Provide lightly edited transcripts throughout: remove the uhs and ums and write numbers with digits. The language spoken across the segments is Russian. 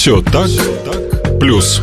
Все так, плюс.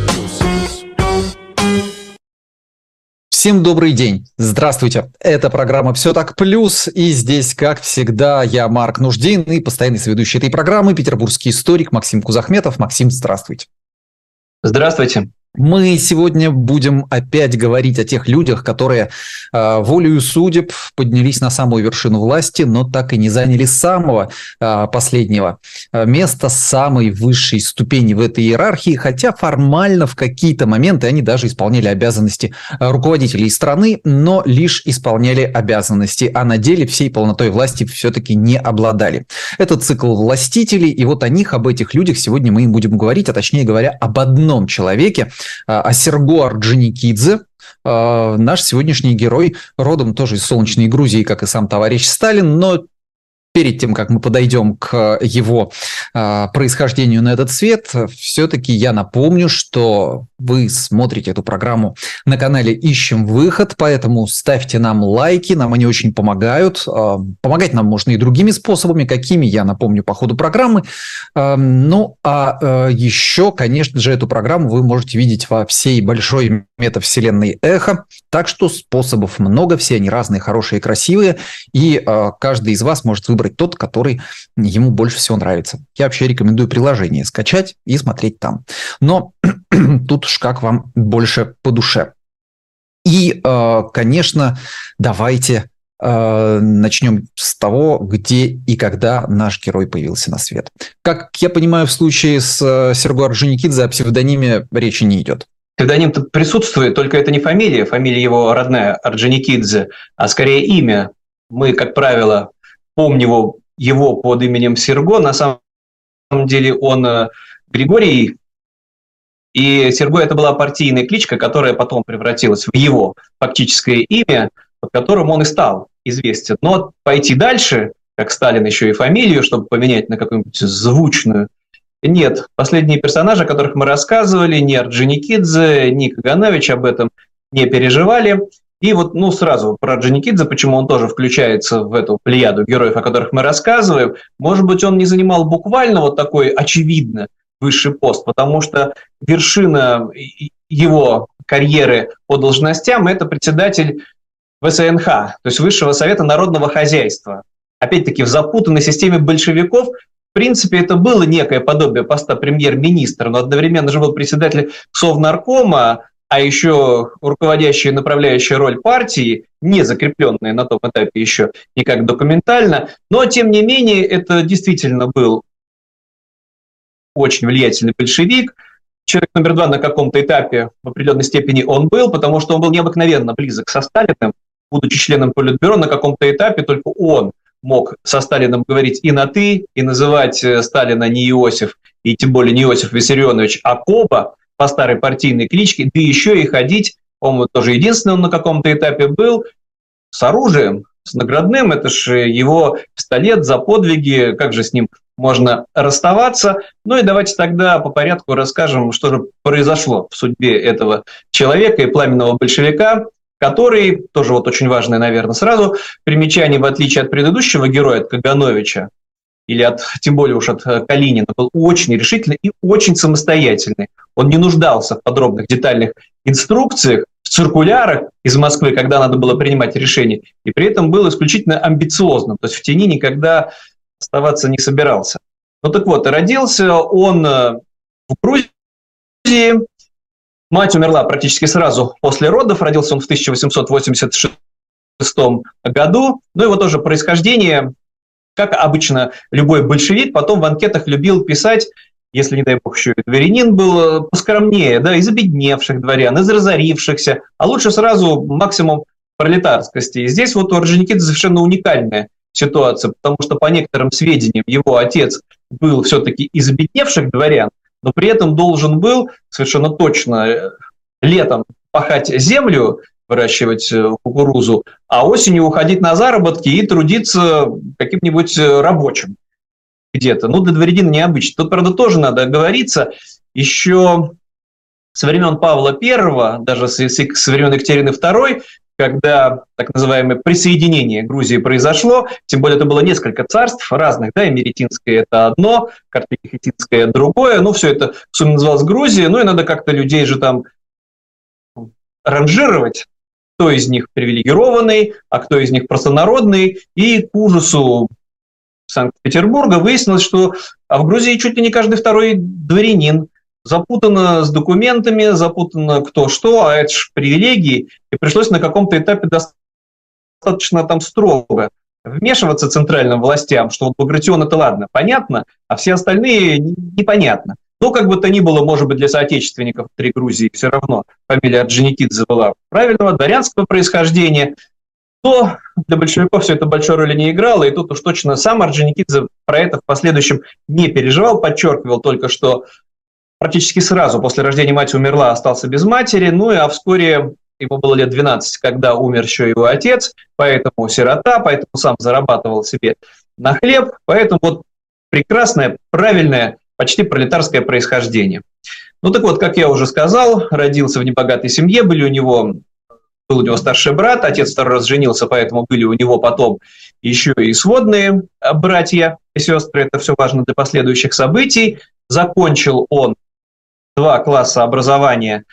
Всем добрый день. Здравствуйте. Это программа «Все так плюс». И здесь, как всегда, я Марк Нуждин и постоянный соведущий этой программы, петербургский историк Максим Кузахметов. Максим, здравствуйте. Здравствуйте. Мы сегодня будем опять говорить о тех людях, которые волею судеб поднялись на самую вершину власти, но так и не заняли самого последнего места, самой высшей ступени в этой иерархии, хотя формально в какие-то моменты они даже исполняли обязанности руководителей страны, но лишь исполняли обязанности, а на деле всей полнотой власти все-таки не обладали. Это цикл властителей, и вот о них, об этих людях сегодня мы и будем говорить, а точнее говоря, об одном человеке, о Серго Орджоникидзе. Наш сегодняшний герой родом тоже из солнечной Грузии, как и сам товарищ Сталин, но перед тем, как мы подойдем к его происхождению на этот свет, все-таки я напомню, что вы смотрите эту программу на канале «Ищем выход», поэтому ставьте нам лайки, нам они очень помогают. Помогать нам можно и другими способами, какими, я напомню, по ходу программы. Ну, а еще, конечно же, эту программу вы можете видеть во всей большой метавселенной «Эхо», так что способов много, все они разные, хорошие и красивые, и каждый из вас может выбрать тот, который ему больше всего нравится. Я вообще рекомендую приложение скачать и смотреть там. Но тут уж как вам больше по душе. И, конечно, давайте начнем с того, где и когда наш герой появился на свет. Как я понимаю, в случае с Серго Орджоникидзе о псевдониме речи не идет. Псевдоним-то присутствует, только это не фамилия. Фамилия его родная, Орджоникидзе, а скорее имя. Мы, как правило, помним его под именем Серго. На самом деле он Григорий. И Серго – это была партийная кличка, которая потом превратилась в его фактическое имя, под которым он и стал известен. Но пойти дальше, как Сталин еще и фамилию, чтобы поменять на какую-нибудь звучную, нет. Последние персонажи, о которых мы рассказывали, ни Орджоникидзе, ни Каганович об этом не переживали. И вот сразу про Орджоникидзе, почему он тоже включается в эту плеяду героев, о которых мы рассказываем. Может быть, он не занимал буквально вот такой очевидно высший пост, потому что вершина его карьеры по должностям – это председатель ВСНХ, то есть Высшего совета народного хозяйства. Опять-таки, в запутанной системе большевиков, в принципе, это было некое подобие поста премьер-министра, но одновременно же был председатель Совнаркома, а еще руководящая и направляющая роль партии, не закрепленная на том этапе еще никак документально, но, тем не менее, это действительно был очень влиятельный большевик. Человек номер 2 на каком-то этапе в определенной степени он был, потому что он был необыкновенно близок со Сталиным, будучи членом Политбюро, на каком-то этапе только он мог со Сталиным говорить и на «ты», и называть Сталина не Иосиф, и тем более не Иосиф Виссарионович, а Коба, по старой партийной кличке, да еще и ходить, по-моему, тоже единственный он на каком-то этапе был, с оружием, с наградным, это же его пистолет за подвиги, как же с ним можно расставаться. Ну и давайте тогда по порядку расскажем, что же произошло в судьбе этого человека и пламенного большевика, который, тоже вот очень важное, наверное, сразу, примечание, в отличие от предыдущего героя, от Кагановича, или тем более уж от Калинина, был очень решительный и очень самостоятельный. Он не нуждался в подробных детальных инструкциях, в циркулярах из Москвы, когда надо было принимать решения, и при этом был исключительно амбициозным, то есть в тени никогда оставаться не собирался. Ну так вот, родился он в Грузии, мать умерла практически сразу после родов, родился он в 1886 году, ну его тоже происхождение, как обычно любой большевик, потом в анкетах любил писать, если, не дай бог, еще и дворянин был, поскромнее, да, из обедневших дворян, из разорившихся, а лучше сразу максимум пролетарскости. И здесь вот у Орджоникидзе совершенно уникальная ситуация, потому что, по некоторым сведениям, его отец был все-таки из обедневших дворян, но при этом должен был совершенно точно летом пахать землю, выращивать кукурузу, а осенью уходить на заработки и трудиться каким-нибудь рабочим где-то. Ну, для дворянина необычно. Тут, правда, тоже надо оговориться. Еще со времен Павла I, даже со времен Екатерины II, когда так называемое присоединение Грузии произошло, тем более это было несколько царств разных, да, Имеретинское это одно, Карпики-Хетинское другое, ну, все это в сумме называлось Грузия, ну, и надо как-то людей же там ранжировать, кто из них привилегированный, а кто из них простонародный, и к ужасу Санкт-Петербурга выяснилось, что в Грузии чуть ли не каждый второй дворянин, запутано с документами, запутано кто что, а это же привилегии, и пришлось на каком-то этапе достаточно там строго вмешиваться центральным властям, что вот Багратион это ладно, понятно, а все остальные непонятно. Но как бы то ни было, может быть, для соотечественников внутри Грузии все равно фамилия Орджоникидзе была правильного, дворянского происхождения, то для большевиков все это большой роли не играло, и тут уж точно сам Орджоникидзе про это в последующем не переживал, подчеркивал только, что практически сразу после рождения мать умерла, остался без матери, ну и вскоре ему было лет 12, когда умер еще его отец, поэтому сирота, поэтому сам зарабатывал себе на хлеб, поэтому вот прекрасное, правильное, почти пролетарское происхождение. Ну так вот, как я уже сказал, родился в небогатой семье, был у него старший брат, отец второй раз женился, поэтому были у него потом еще и сводные братья и сестры, это все важно для последующих событий. Закончил он 2 класса образования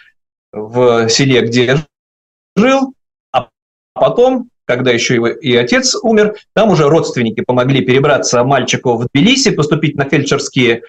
в селе, где жил, а потом, когда еще его и отец умер, там уже родственники помогли перебраться мальчику в Тбилиси, поступить на фельдшерские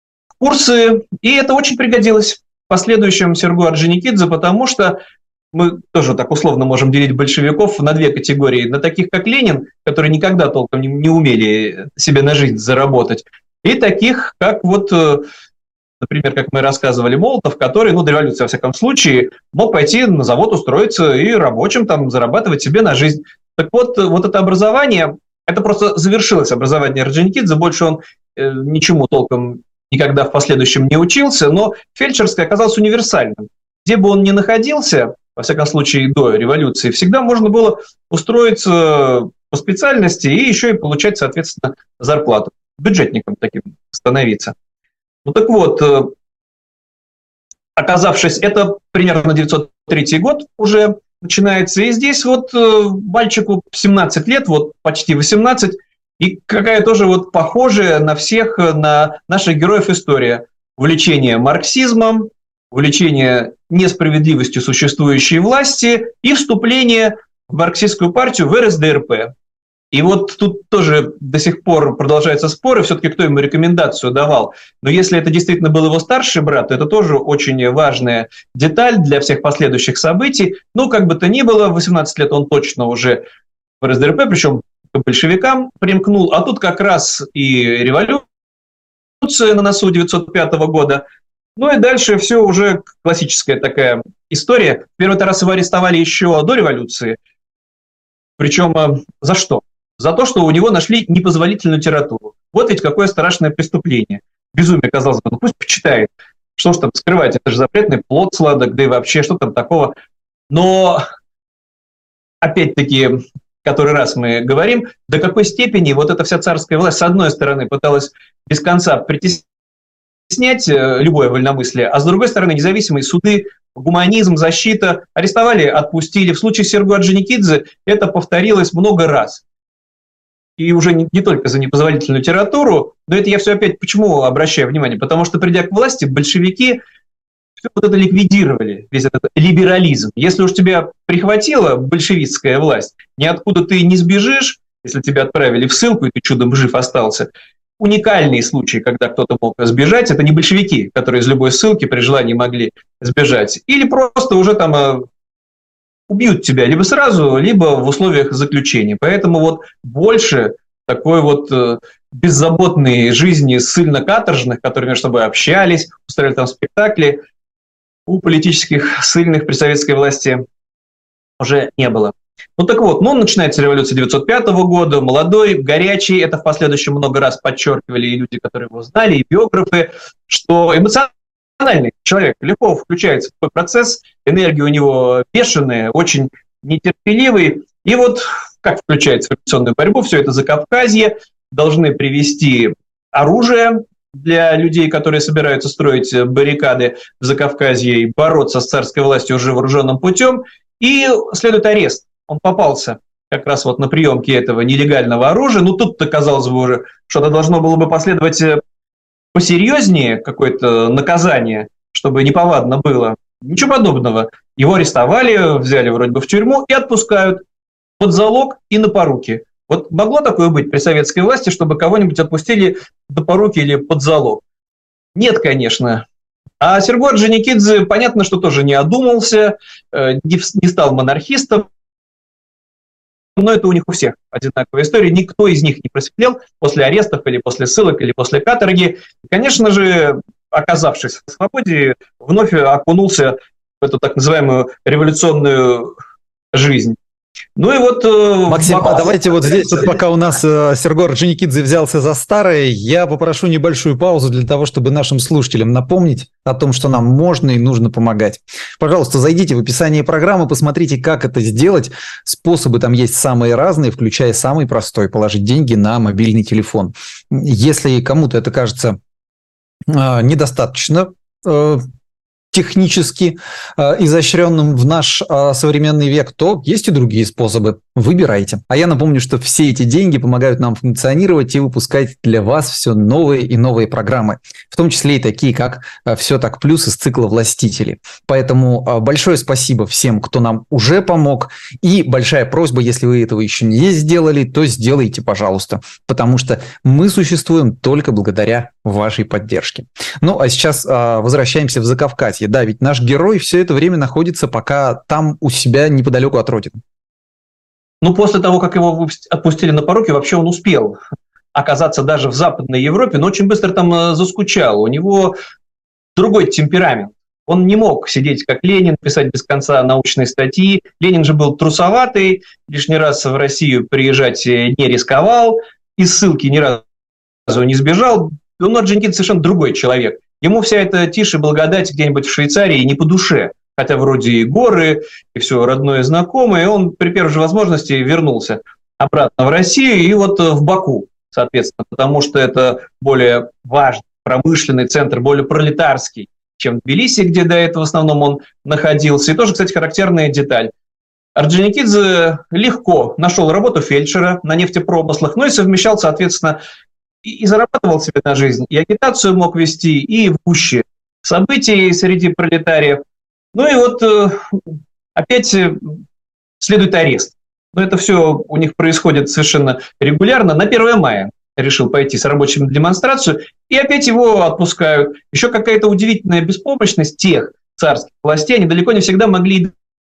курсы, и это очень пригодилось в последующем Сергу Орджоникидзе, потому что мы тоже так условно можем делить большевиков на 2 категории, на таких, как Ленин, которые никогда толком не умели себе на жизнь заработать, и таких, как вот, например, как мы рассказывали, Молотов, который, до революции, во всяком случае, мог пойти на завод устроиться и рабочим там зарабатывать себе на жизнь. Так вот это образование, это просто завершилось образование Орджоникидзе, больше он ничему толком никогда в последующем не учился, но фельдшерское оказалось универсальным. Где бы он ни находился, во всяком случае до революции, всегда можно было устроиться по специальности и еще и получать, соответственно, зарплату. Бюджетником таким становиться. Ну так вот, оказавшись, это примерно 903 год уже начинается, и здесь вот мальчику 17 лет, вот почти 18, и какая тоже вот похожая на всех, на наших героев история. Увлечение марксизмом, увлечение несправедливостью существующей власти и вступление в марксистскую партию, в РСДРП. И вот тут тоже до сих пор продолжаются споры, все-таки кто ему рекомендацию давал. Но если это действительно был его старший брат, то это тоже очень важная деталь для всех последующих событий. Ну, как бы то ни было, в 18 лет он точно уже в РСДРП, причем к большевикам примкнул. А тут как раз и революция на носу 905 года. Ну и дальше все уже классическая такая история. Первый раз его арестовали еще до революции. Причем за что? За то, что у него нашли непозволительную литературу. Вот ведь какое страшное преступление. Безумие, казалось бы, пусть почитает. Что ж там скрывать, это же запретный плод сладок, да и вообще, что там такого. Но, опять-таки, который раз мы говорим, до какой степени вот эта вся царская власть, с одной стороны, пыталась без конца притеснять любое вольномыслие, а с другой стороны, независимые суды, гуманизм, защита, арестовали, отпустили. В случае с Серго Орджоникидзе это повторилось много раз. И уже не только за непозволительную литературу, но это я все опять почему обращаю внимание? Потому что, придя к власти, большевики все вот это ликвидировали, весь этот либерализм. Если уж тебя прихватила большевистская власть, ниоткуда ты не сбежишь, если тебя отправили в ссылку, и ты чудом жив остался. Уникальные случаи, когда кто-то мог сбежать, это не большевики, которые из любой ссылки при желании могли сбежать. Или просто уже там убьют тебя либо сразу, либо в условиях заключения. Поэтому вот больше такой вот беззаботной жизни ссыльно-каторжных, которые между собой общались, устраивали там спектакли, у политических ссыльных при советской власти уже не было. Ну так вот, начинается революция 905 года, молодой, горячий, это в последующем много раз подчеркивали и люди, которые его знали, и биографы, что эмоциональный человек легко включается в такой процесс, энергия у него бешеная, очень нетерпеливый, и вот как включается в революционную борьбу, все это Закавказье, должны привезти оружие для людей, которые собираются строить баррикады в Закавказье и бороться с царской властью уже вооруженным путем. И следует арест. Он попался как раз вот на приемке этого нелегального оружия. Ну, тут-то, казалось бы, уже что-то должно было бы последовать посерьезнее, какое-то наказание, чтобы неповадно было. Ничего подобного. Его арестовали, взяли вроде бы в тюрьму и отпускают под залог и на поруки. Вот могло такое быть при советской власти, чтобы кого-нибудь отпустили до поруки или под залог? Нет, конечно. А Серго Орджоникидзе, понятно, что тоже не одумался, не стал монархистом, но это у них у всех одинаковая история. Никто из них не просветлел после арестов или после ссылок или после каторги. И, конечно же, оказавшись в свободе, вновь окунулся в эту так называемую революционную жизнь. Ну и вот... Максим, а давайте вот здесь, вот пока у нас Серго Орджоникидзе взялся за старое, я попрошу небольшую паузу для того, чтобы нашим слушателям напомнить о том, что нам можно и нужно помогать. Пожалуйста, зайдите в описание программы, посмотрите, как это сделать. Способы там есть самые разные, включая самый простой – положить деньги на мобильный телефон. Если кому-то это кажется недостаточно технически изощренным в наш современный век, то есть и другие способы. Выбирайте. А я напомню, что все эти деньги помогают нам функционировать и выпускать для вас все новые и новые программы, в том числе и такие, как «Все так плюс» из цикла «Властители». Поэтому большое спасибо всем, кто нам уже помог, и большая просьба, если вы этого еще не сделали, то сделайте, пожалуйста, потому что мы существуем только благодаря вашей поддержке. Ну, а сейчас возвращаемся в Закавказье. Да, ведь наш герой все это время находится пока там у себя неподалеку от родины. Ну, после того, как его отпустили на поруки, вообще он успел оказаться даже в Западной Европе, но очень быстро там заскучал. У него другой темперамент. Он не мог сидеть как Ленин, писать без конца научные статьи. Ленин же был трусоватый, лишний раз в Россию приезжать не рисковал, из ссылки ни разу не сбежал. Он Орджоникидзе совершенно другой человек. Ему вся эта тишь и благодать где-нибудь в Швейцарии не по душе. Хотя вроде и горы, и все родное и знакомое, и он при первой же возможности вернулся обратно в Россию и вот в Баку, соответственно, потому что это более важный промышленный центр, более пролетарский, чем Тбилиси, где до этого в основном он находился. И тоже, кстати, характерная деталь. Орджоникидзе легко нашел работу фельдшера на нефтепромыслах, ну и совмещал, соответственно, и зарабатывал себе на жизнь, и агитацию мог вести, и в гуще событий среди пролетариев. Ну и вот опять следует арест. Но это все у них происходит совершенно регулярно. На 1 мая решил пойти с рабочими на демонстрацию, и опять его отпускают. Еще какая-то удивительная беспомощность тех царских властей, они далеко не всегда могли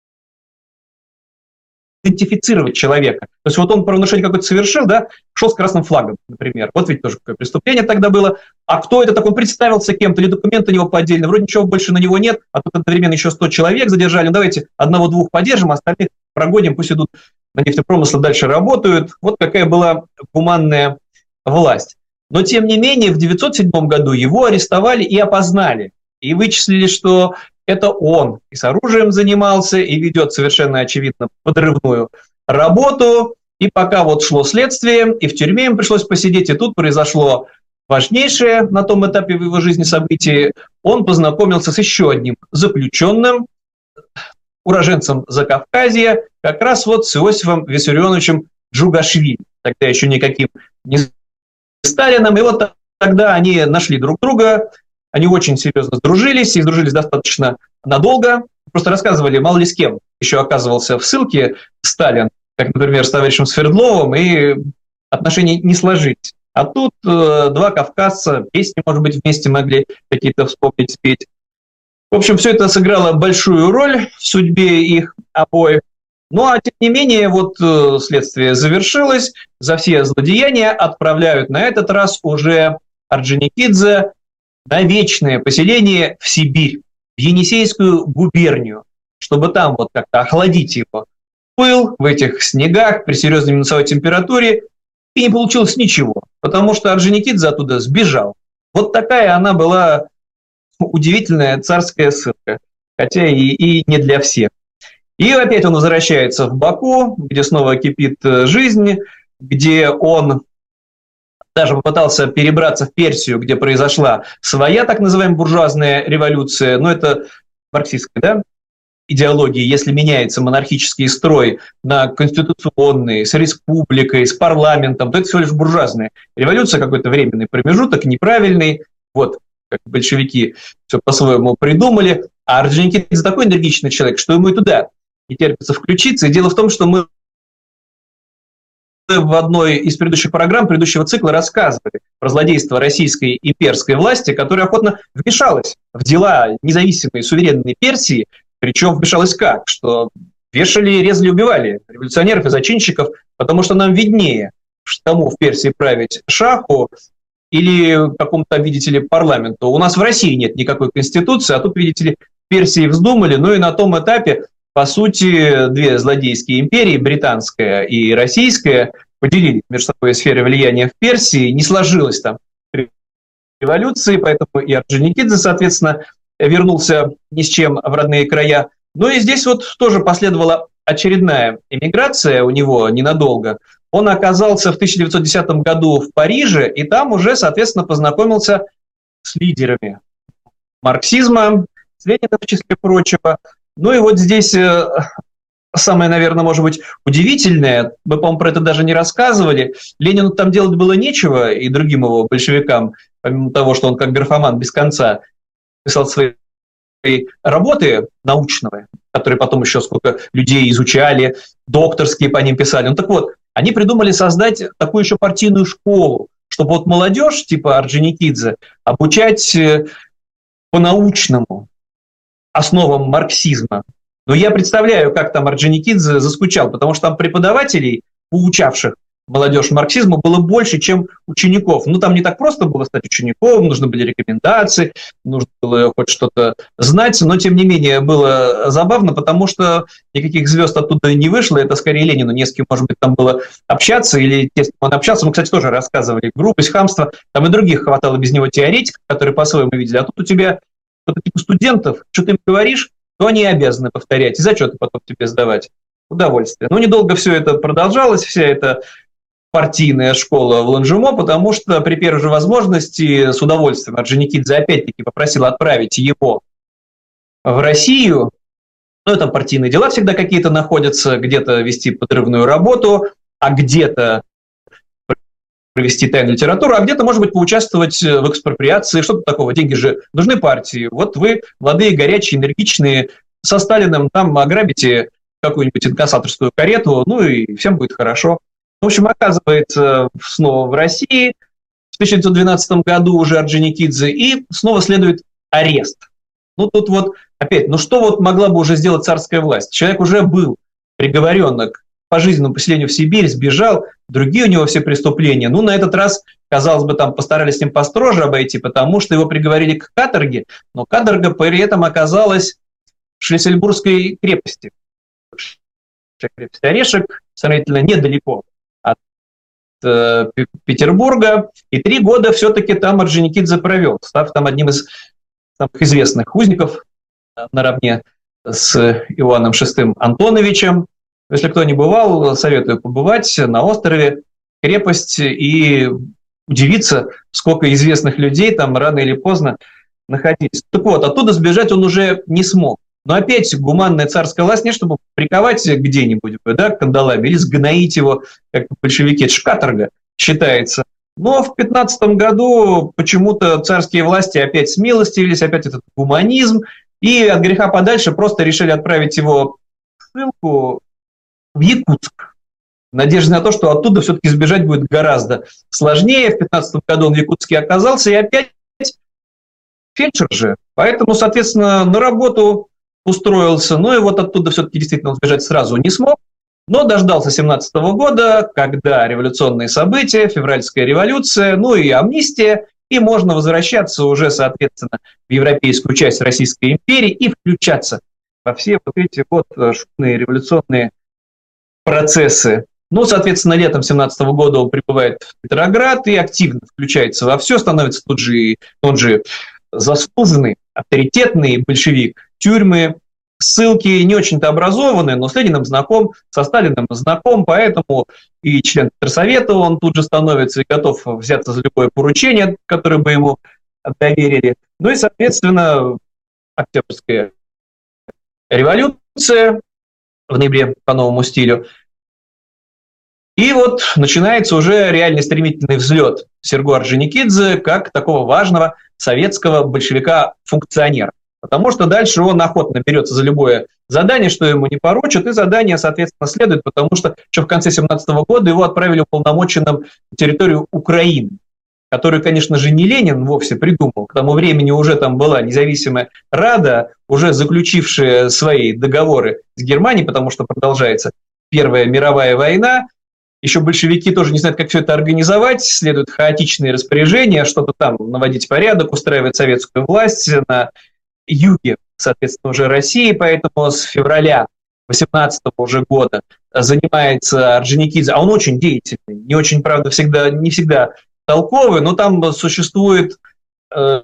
идентифицировать человека. То есть вот он правонарушение какое-то совершил, да, шел с красным флагом, например. Вот ведь тоже какое преступление тогда было. А кто это такой? Он представился кем-то, или документы у него по отдельно. Вроде ничего больше на него нет, а тут одновременно еще 100 человек задержали. Ну, давайте одного-двух поддержим, а остальных прогоним, пусть идут на нефтепромыслы, дальше работают. Вот какая была гуманная власть. Но тем не менее в 907 году его арестовали и опознали. И вычислили, что это он и с оружием занимался, и ведет совершенно очевидно подрывную работу. И пока вот шло следствие, и в тюрьме им пришлось посидеть, и тут произошло важнейшее на том этапе в его жизни событие. Он познакомился с еще одним заключенным, уроженцем Закавказья, как раз вот с Иосифом Виссарионовичем Джугашвили, тогда еще никаким не Сталином. И вот тогда они нашли друг друга, они очень серьезно сдружились, и сдружились достаточно надолго. Просто рассказывали, мало ли с кем еще оказывался в ссылке Сталин, как, например, с товарищем Свердловым, и отношения не сложились. А тут два кавказца, песни, может быть, вместе могли какие-то вспомнить, спеть. В общем, все это сыграло большую роль в судьбе их обоих. Ну, а тем не менее, вот следствие завершилось, за все злодеяния отправляют на этот раз уже Орджоникидзе на вечное поселение в Сибирь, в Енисейскую губернию, чтобы там вот как-то охладить его пыл в этих снегах при серьезной минусовой температуре, и не получилось ничего, потому что Орджоникидзе оттуда сбежал. Вот такая она была удивительная царская ссылка, хотя и не для всех. И опять он возвращается в Баку, где снова кипит жизнь, где он даже попытался перебраться в Персию, где произошла своя так называемая буржуазная революция, но это марксистская, да, идеологии, если меняется монархический строй на конституционный, с республикой, с парламентом, то это всего лишь буржуазная революция, какой-то временный промежуток, неправильный, вот, как большевики все по-своему придумали, а Орджоникидзе такой энергичный человек, что ему и туда не терпится включиться. И дело в том, что мы в одной из предыдущих программ, предыдущего цикла рассказывали про злодейство российской имперской власти, которая охотно вмешалась в дела независимой суверенной Персии, причем вмешалась как? Что вешали, резали, убивали революционеров и зачинщиков, потому что нам виднее, кому в Персии править, шаху или какому-то, видите ли, парламенту. У нас в России нет никакой конституции, а тут, видите ли, в Персии вздумали, ну и на том этапе, по сути, две злодейские империи, британская и российская, поделили между собой сферы влияния в Персии, не сложилось там революции, поэтому и Орджоникидзе, соответственно, вернулся ни с чем в родные края. Ну и здесь вот тоже последовала очередная эмиграция у него ненадолго. Он оказался в 1910 году в Париже, и там уже, соответственно, познакомился с лидерами марксизма, с Лениным в числе прочего. Ну и вот здесь самое, наверное, может быть, удивительное, мы, по-моему, про это даже не рассказывали, Ленину там делать было нечего, и другим его большевикам, помимо того, что он как графоман без конца писал свои работы научные, которые потом еще сколько людей изучали, докторские по ним писали. Ну так вот, они придумали создать такую еще партийную школу, чтобы вот молодежь типа Орджоникидзе обучать по-научному основам марксизма. Но я представляю, как там Орджоникидзе заскучал, потому что там преподавателей, поучавших молодежь марксизму, было больше, чем учеников. Ну, там не так просто было стать учеником, нужны были рекомендации, нужно было хоть что-то знать, но, тем не менее, было забавно, потому что никаких звезд оттуда не вышло, это скорее Ленину не с кем, может быть, там было общаться, или те, с кем он общался, мы, кстати, тоже рассказывали, грубость, хамство, там и других хватало без него теоретиков, которые по-своему видели, а тут у тебя вот типа студентов, что ты им говоришь, то они обязаны повторять, и зачеты потом тебе сдавать. Удовольствие. Но недолго все это продолжалось, вся эта партийная школа в Ланжемо, потому что при первой же возможности с удовольствием Орджоникидзе опять-таки попросил отправить его в Россию. Ну, там партийные дела всегда какие-то находятся, где-то вести подрывную работу, а где-то провести тайную литературу, а где-то, может быть, поучаствовать в экспроприации, что-то такого. Деньги же нужны партии. Вот вы, молодые, горячие, энергичные, со Сталиным там ограбите какую-нибудь инкассаторскую карету, ну и всем будет хорошо. В общем, оказывается снова в России в 1912 году уже Орджоникидзе, и снова следует арест. Ну тут вот опять, ну что вот могла бы уже сделать царская власть? Человек уже был приговорен к пожизненному поселению в Сибирь, сбежал, другие у него все преступления. Ну, на этот раз, казалось бы, там постарались с ним построже обойти, потому что его приговорили к каторге, но каторга при этом оказалась в Шлиссельбургской крепости. Крепость Орешек, сравнительно недалеко от Петербурга, и 3 года все-таки там Орджоникидзе провел, став там одним из самых известных узников наравне с Иоанном VI Антоновичем. Если кто не бывал, советую побывать на острове, крепость, и удивиться, сколько известных людей там рано или поздно находились. Так вот, оттуда сбежать он уже не смог. Но опять гуманная царская власть не чтобы приковать где-нибудь, да, кандалами, или сгноить его, как большевики, это ж каторга считается. Но в 15 году почему-то царские власти опять смилостивились, опять этот гуманизм, и от греха подальше просто решили отправить его в ссылку в Якутск, в надежде на то, что оттуда все-таки сбежать будет гораздо сложнее. В 15 году он в Якутске оказался, и опять фельдшер же. Поэтому, соответственно, на работу устроился, но и вот оттуда все-таки действительно сбежать сразу не смог, но дождался 17 года, когда революционные события, февральская революция, ну и амнистия, и можно возвращаться уже, соответственно, в европейскую часть Российской империи и включаться во все вот эти вот шумные революционные процессы. Ну, соответственно, летом 17 года он прибывает в Петроград и активно включается во все, становится тут же он же заслуженный, авторитетный большевик. Тюрьмы, ссылки, не очень-то образованные, но с Лениным знаком, со Сталиным знаком, поэтому и член Петрсовета он тут же становится и готов взяться за любое поручение, которое бы ему доверили. Ну и, соответственно, Октябрьская революция в ноябре по новому стилю. И вот начинается уже реальный стремительный взлет Серго Орджоникидзе как такого важного советского большевика-функционера. Потому что дальше он охотно берется за любое задание, что ему не поручат, и задание, соответственно, следует, потому что еще в конце 1917 года его отправили уполномоченным на территорию Украины, которую, конечно же, не Ленин вовсе придумал. К тому времени уже там была независимая Рада, уже заключившая свои договоры с Германией, потому что продолжается Первая мировая война. Еще большевики тоже не знают, как все это организовать, следуют хаотичные распоряжения, что-то там наводить порядок, устраивать советскую власть на юге, соответственно, уже России, поэтому с февраля 18 уже года занимается Орджоникидзе, а он очень деятельный, не очень, правда, не всегда толковый, но там существует на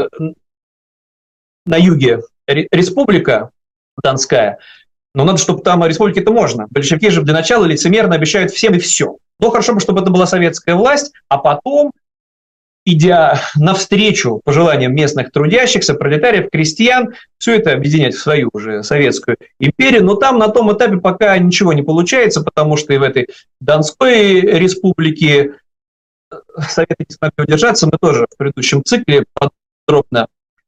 юге республика Донская, но надо, чтобы там республики-то можно. Большевики же для начала лицемерно обещают всем и все. Но хорошо бы, чтобы это была советская власть, а потом, идя навстречу пожеланиям местных трудящихся, пролетариев, крестьян, все это объединять в свою уже советскую империю. Но там на том этапе пока ничего не получается, потому что и в этой Донской республике Советы не смогли удержаться. Мы тоже в предыдущем цикле подробно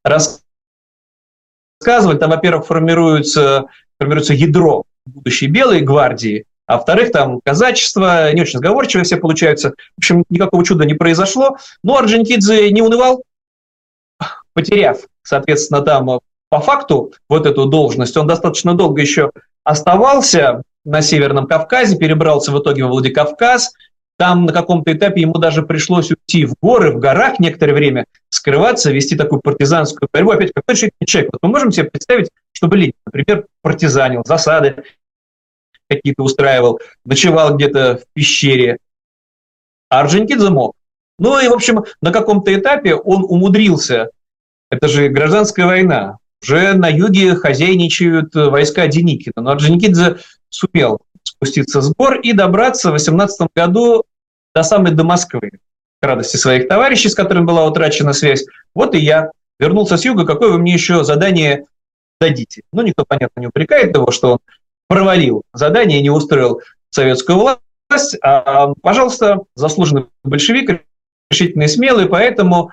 рассказывали. Там, во-первых, формируется ядро будущей Белой гвардии, а во-вторых, там казачество, не очень сговорчивые все получаются. В общем, никакого чуда не произошло. Но Орджоникидзе не унывал, потеряв, соответственно, там по факту вот эту должность. Он достаточно долго еще оставался на Северном Кавказе, перебрался в итоге во Владикавказ. Там на каком-то этапе ему даже пришлось уйти в горы, в горах некоторое время, скрываться, вести такую партизанскую борьбу. Опять, какой решительный человек. Вот мы можем себе представить, чтобы Ленин, например, партизанил, засады какие-то устраивал, ночевал где-то в пещере. А Орджоникидзе мог. Ну и, в общем, на каком-то этапе он умудрился, это же гражданская война, уже на юге хозяйничают войска Деникина, но Орджоникидзе сумел спуститься с гор и добраться в 18 году до Москвы, к радости своих товарищей, с которыми была утрачена связь. Вот и я вернулся с юга, какое вы мне еще задание дадите? Ну, никто, понятно, не упрекает его, что он провалил задание и не устроил советскую власть, а, пожалуйста, заслуженный большевик, решительный и смелый, поэтому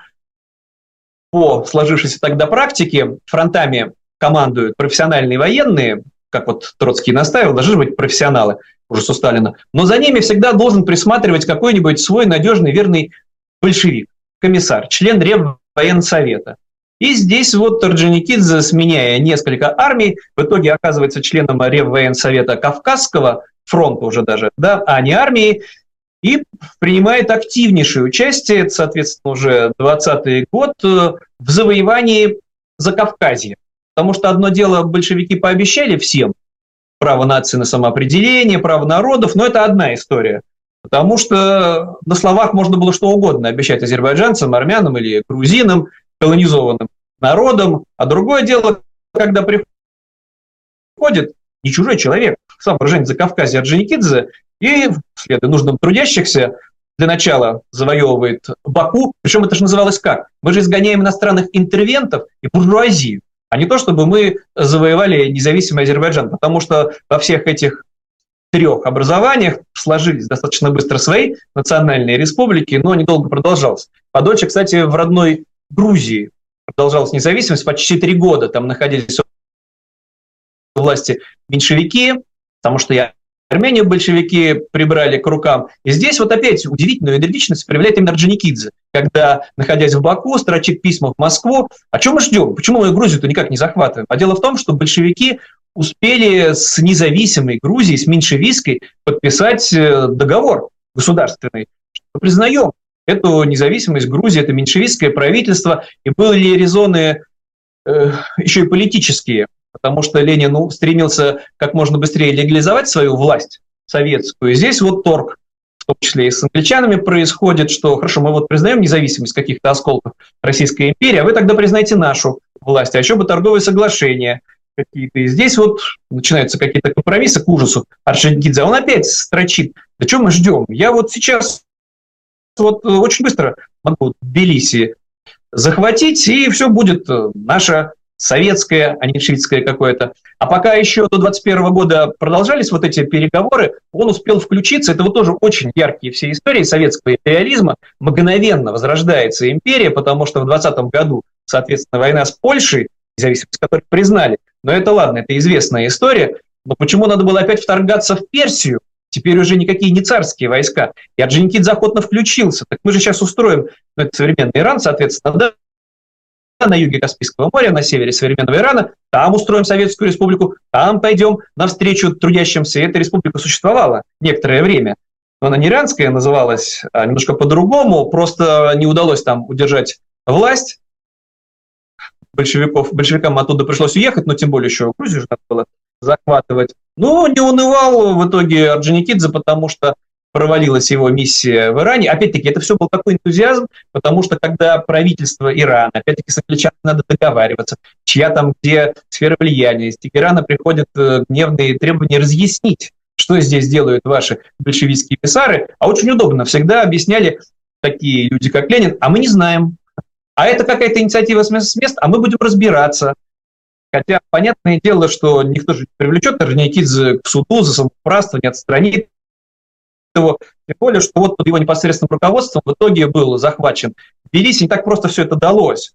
по сложившейся тогда практике фронтами командуют профессиональные военные, как вот Троцкий настаивал, должны быть профессионалы уже со Сталина, но за ними всегда должен присматривать какой-нибудь свой надежный, верный большевик, комиссар, член Реввоенсовета. И здесь вот Орджоникидзе, сменяя несколько армий, в итоге оказывается членом Реввоенсовета Кавказского фронта уже даже, да, а не армии, и принимает активнейшее участие, соответственно, уже 20-й год, в завоевании Закавказья. Потому что одно дело большевики пообещали всем право нации на самоопределение, право народов, но это одна история. Потому что на словах можно было что угодно обещать азербайджанцам, армянам или грузинам, колонизованным народам. А другое дело, когда приходит не чужой человек, сам уроженец Закавказья Орджоникидзе, и вслед нужным трудящихся для начала завоевывает Баку. Причем это же называлось как? Мы же изгоняем иностранных интервентов и буржуазию, а не то, чтобы мы завоевали независимый Азербайджан, потому что во всех этих трех образованиях сложились достаточно быстро свои национальные республики, но недолго продолжалось. Подольше, кстати, в родной Грузии продолжалась независимость, почти 3 года там находились у власти меньшевики, потому что и Армению большевики прибрали к рукам. И здесь вот опять удивительную энергичность проявляет именно Орджоникидзе, когда, находясь в Баку, строчит письма в Москву. А чем мы ждем? Почему мы Грузию-то никак не захватываем? А дело в том, что большевики успели с независимой Грузией, с меньшевистской, подписать договор государственный, что признаем эту независимость Грузии, это меньшевистское правительство, и были резоны еще и политические, потому что Ленин стремился как можно быстрее легализовать свою власть советскую. И здесь вот торг, в том числе и с англичанами, происходит, что хорошо, мы вот признаем независимость каких-то осколков Российской империи, а вы тогда признаете нашу власть, а еще бы торговые соглашения какие-то. И здесь вот начинаются какие-то компромиссы к ужасу Орджоникидзе. Он опять строчит: да что мы ждем? Я вот сейчас вот очень быстро могу Тбилиси захватить, и все будет наша советское, а не меньшевистское какое-то. А пока еще до 21 года продолжались вот эти переговоры, он успел включиться. Это вот тоже очень яркие все истории советского империализма. Мгновенно возрождается империя, потому что в 20 году, соответственно, война с Польшей, независимость которой признали. Но это ладно, это известная история. Но почему надо было опять вторгаться в Персию? Теперь уже никакие не царские войска. И Орджоникидзе охотно включился. Так мы же сейчас устроим, ну, это современный Иран, соответственно, да, на юге Каспийского моря, на севере современного Ирана, там устроим Советскую Республику, там пойдем навстречу трудящимся. И эта республика существовала некоторое время. Но она не иранская называлась, а немножко по-другому, просто не удалось там удержать власть большевиков. Большевикам оттуда пришлось уехать, но тем более еще Грузию же надо было захватывать. Но не унывал в итоге Орджоникидзе, потому что провалилась его миссия в Иране. Опять-таки, это все был такой энтузиазм, потому что когда правительство Ирана, опять-таки, с англичанами надо договариваться, чья там где сфера влияния, из Тегерана приходят гневные требования разъяснить, что здесь делают ваши большевистские эмиссары. А очень удобно, всегда объясняли такие люди, как Ленин, а мы не знаем. А это какая-то инициатива с мест, а мы будем разбираться. Хотя понятное дело, что никто же не привлечет Орджоникидзе к суду за самоуправство, не отстранит его. Тем более, что вот под его непосредственным руководством в итоге был захвачен Тбилиси. Не так просто все это далось.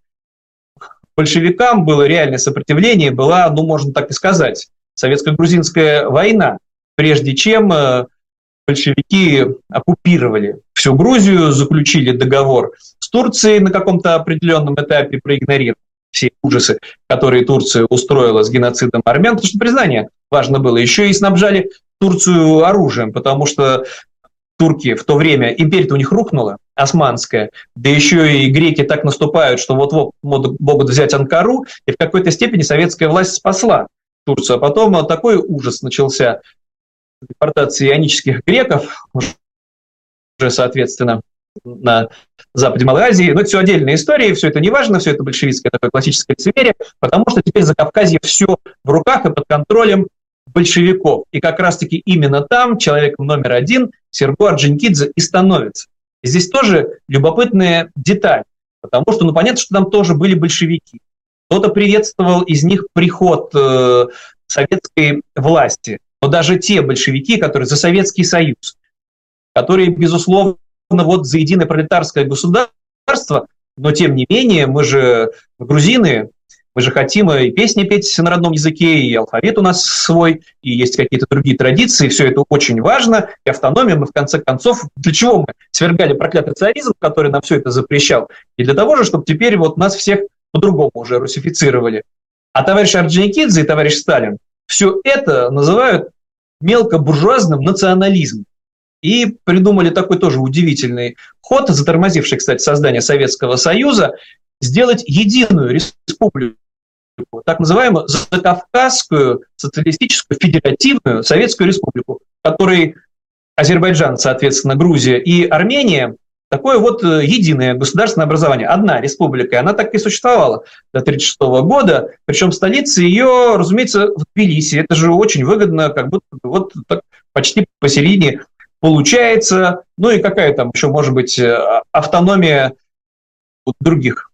Большевикам было реальное сопротивление, была, ну, можно так и сказать, советско-грузинская война, прежде чем большевики оккупировали всю Грузию, заключили договор с Турцией на каком-то определенном этапе, проигнорировали все ужасы, которые Турция устроила с геноцидом армян, потому что признание важно было. Еще и снабжали Турцию оружием, потому что турки в то время, империя-то у них рухнула, османская, да еще и греки так наступают, что вот-вот могут взять Анкару, и в какой-то степени советская власть спасла Турцию. А потом такой ужас начался, депортации ионических греков, уже, соответственно, на западе Малой Азии. Но это все отдельные истории, все это не важно, все это большевистское такое классическое лицемерие, потому что теперь Закавказье все в руках и под контролем большевиков. И как раз-таки именно там человеком номер один Серго Орджоникидзе и становится. И здесь тоже любопытная деталь, потому что, ну, понятно, что там тоже были большевики. Кто-то приветствовал из них приход советской власти, но даже те большевики, которые за Советский Союз, которые, безусловно, вот за единое пролетарское государство, но тем не менее мы же грузины, мы же хотим и песни петь на родном языке, и алфавит у нас свой, и есть какие-то другие традиции, все это очень важно, и автономия мы в конце концов, для чего мы свергали проклятый царизм, который нам все это запрещал, и для того же, чтобы теперь вот нас всех по-другому уже русифицировали. А товарищ Орджоникидзе и товарищ Сталин все это называют мелкобуржуазным национализмом. И придумали такой тоже удивительный ход, затормозивший, кстати, создание Советского Союза, сделать единую республику, так называемую Закавказскую социалистическую федеративную Советскую Республику, в которой Азербайджан, соответственно, Грузия и Армения, такое вот единое государственное образование. Одна республика, и она так и существовала до 1936 года, причем столица ее, разумеется, в Тбилиси. Это же очень выгодно, как будто вот так почти посередине получается. Ну и какая там еще может быть автономия других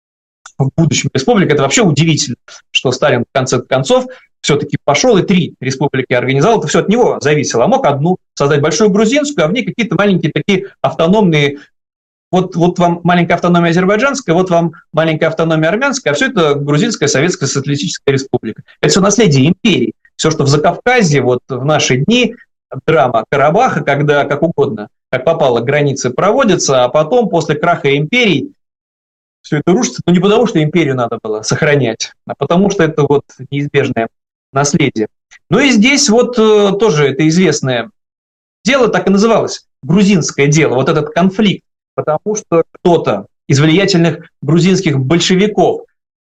в будущем республик. Это вообще удивительно, что Сталин в конце концов все-таки пошел и 3 республики организовал. Это все от него зависело. А мог одну создать большую грузинскую, а в ней какие-то маленькие такие автономные. Вот вам маленькая автономия азербайджанская, вот вам маленькая автономия армянская, а все это грузинская советская социалистическая республика. Это все наследие империи. Все, что в Закавказье, вот в наши дни, драма Карабаха, когда как угодно, как попало, границы проводятся, а потом, после краха империй, все это рушится, но не потому, что империю надо было сохранять, а потому что это вот неизбежное наследие. Ну и здесь вот тоже это известное дело, так и называлось, грузинское дело, вот этот конфликт, потому что кто-то из влиятельных грузинских большевиков,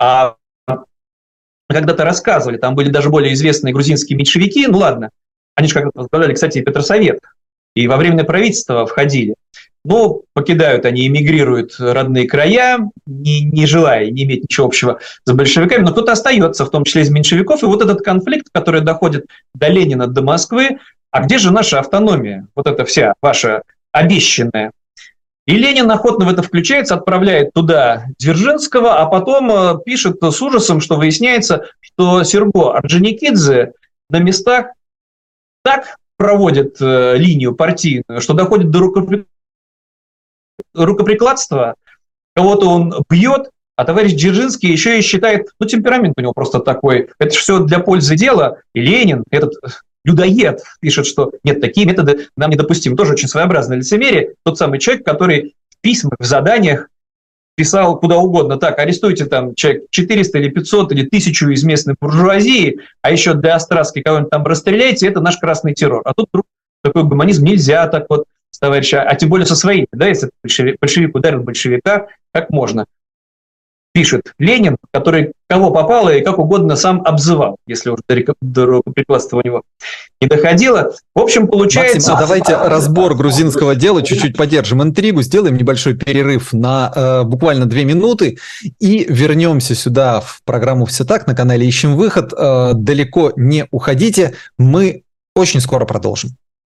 когда-то рассказывали, там были даже более известные грузинские меньшевики, ну ладно, они же когда-то возглавляли, кстати, и Петросовет, и во временное правительство входили. Но покидают они, эмигрируют в родные края, не желая, не иметь ничего общего с большевиками, но кто-то остается, в том числе из меньшевиков, и вот этот конфликт, который доходит до Ленина, до Москвы, а где же наша автономия, вот эта вся ваша обещанная? И Ленин охотно в это включается, отправляет туда Дзержинского, а потом пишет с ужасом, что выясняется, что Серго Орджоникидзе на местах так проводит линию партийную, что доходит до рукоприкладства, кого-то он бьет, а товарищ Дзержинский еще и считает, темперамент у него просто такой, это же все для пользы дела, и Ленин, этот людоед, пишет, что нет, такие методы нам недопустимы. Тоже очень своеобразное лицемерие. Тот самый человек, который в письмах, в заданиях писал куда угодно. Так, арестуйте там человек 400 или 500 или 1000 из местной буржуазии, а еще для Остраски кого-нибудь там расстреляйте, это наш красный террор. А тут вдруг такой гуманизм нельзя так вот с товарища, а тем более со своими, да, если большевик ударил большевика, как можно. Пишет Ленин, который кого попало и как угодно сам обзывал, если уж до рукоприкладства у него не доходило. В общем, получается... Максим, давайте разбор грузинского дела, чуть-чуть поддержим интригу, сделаем небольшой перерыв на буквально 2 минуты и вернемся сюда в программу «Все так» на канале «Ищем выход». Далеко не уходите, мы очень скоро продолжим.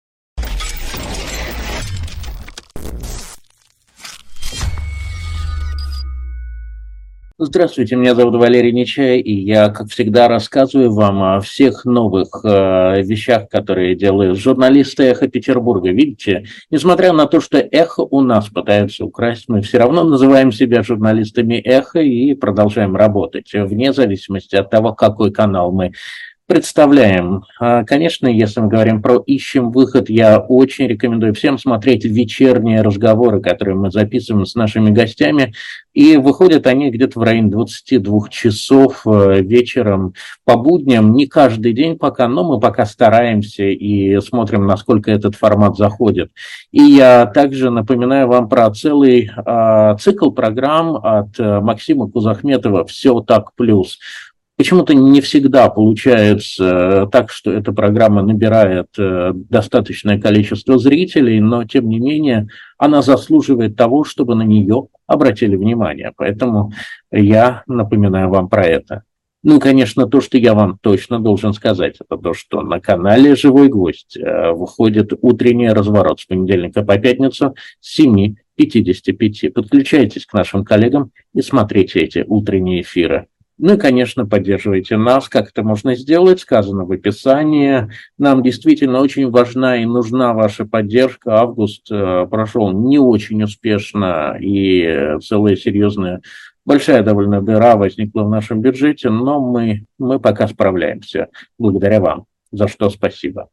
Здравствуйте, меня зовут Валерий Нечай, и я, как всегда, рассказываю вам о всех новых вещах, которые делают журналисты «Эхо Петербурга». Видите, несмотря на то, что «Эхо» у нас пытаются украсть, мы все равно называем себя журналистами «Эхо» и продолжаем работать, вне зависимости от того, какой канал мы представляем. Конечно, если мы говорим про «Ищем выход», я очень рекомендую всем смотреть вечерние разговоры, которые мы записываем с нашими гостями, и выходят они где-то в районе 22 часов вечером по будням, не каждый день пока, но мы пока стараемся и смотрим, насколько этот формат заходит. И я также напоминаю вам про целый цикл программ от Максима Кузахметова «Все так плюс». Почему-то не всегда получается так, что эта программа набирает достаточное количество зрителей, но, тем не менее, она заслуживает того, чтобы на нее обратили внимание. Поэтому я напоминаю вам про это. Ну и, конечно, то, что я вам точно должен сказать, это то, что на канале «Живой гвоздь» выходит утренний разворот с понедельника по пятницу с 7:55. Подключайтесь к нашим коллегам и смотрите эти утренние эфиры. Ну и, конечно, поддерживайте нас, как это можно сделать, сказано в описании. Нам действительно очень важна и нужна ваша поддержка. Август прошел не очень успешно, и целая серьезная, большая довольно дыра возникла в нашем бюджете, но мы пока справляемся благодаря вам, за что спасибо.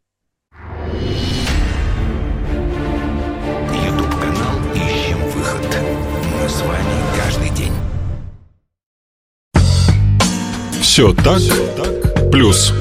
YouTube-канал «Ищем выход». Мы с вами каждый день. Все так, плюс.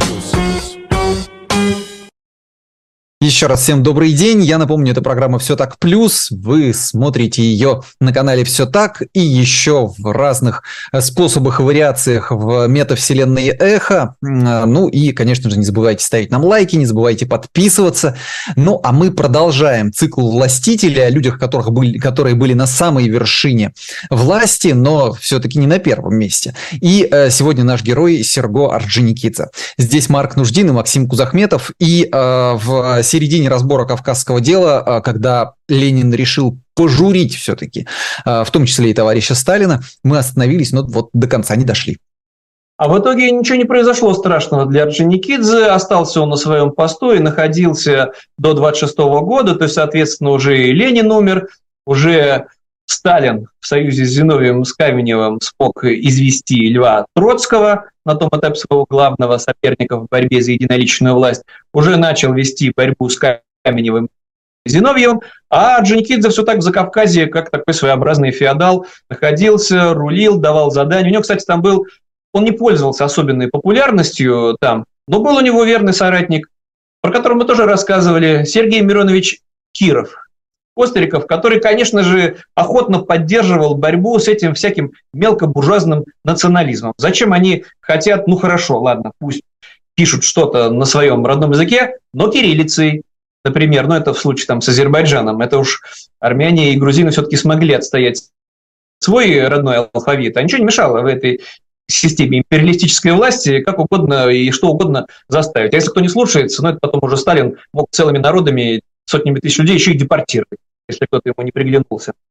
Еще раз всем добрый день. Я напомню, это программа «Все так плюс». Вы смотрите ее на канале «Все так» и еще в разных способах и вариациях в метавселенной «Эхо». Ну и, конечно же, не забывайте ставить нам лайки, не забывайте подписываться. Ну, а мы продолжаем цикл «Властителей», о людях, которые были на самой вершине власти, но все-таки не на первом месте. И сегодня наш герой Серго Орджоникидзе. Здесь Марк Нуждин и Максим Кузахметов. И в середине разбора Кавказского дела, когда Ленин решил пожурить все-таки, в том числе и товарища Сталина, мы остановились, но вот до конца не дошли. А в итоге ничего не произошло страшного для Орджоникидзе. Остался он на своем посту и находился до 26 года, то есть, соответственно, уже и Ленин умер, уже Сталин в союзе с Зиновьевым, с Каменевым смог извести Льва Троцкого на том этапе своего главного соперника в борьбе за единоличную власть, уже начал вести борьбу с Каменевым и Зиновьевым, а Орджоникидзе все так в Закавказье, как такой своеобразный феодал, находился, рулил, давал задания. У него, кстати, там был, он не пользовался особенной популярностью там, но был у него верный соратник, про которого мы тоже рассказывали, Сергей Миронович Киров. Костериков, который, конечно же, охотно поддерживал борьбу с этим всяким мелкобуржуазным национализмом. Зачем они хотят, ну хорошо, ладно, пусть пишут что-то на своем родном языке, но кириллицей, например, ну это в случае там с Азербайджаном, это уж армяне и грузины все-таки смогли отстоять свой родной алфавит, а ничего не мешало в этой системе империалистической власти как угодно и что угодно заставить. А если кто не слушается, ну это потом уже Сталин мог целыми народами, сотнями тысяч людей еще и депортировать, если кто-то ему не приглянулся.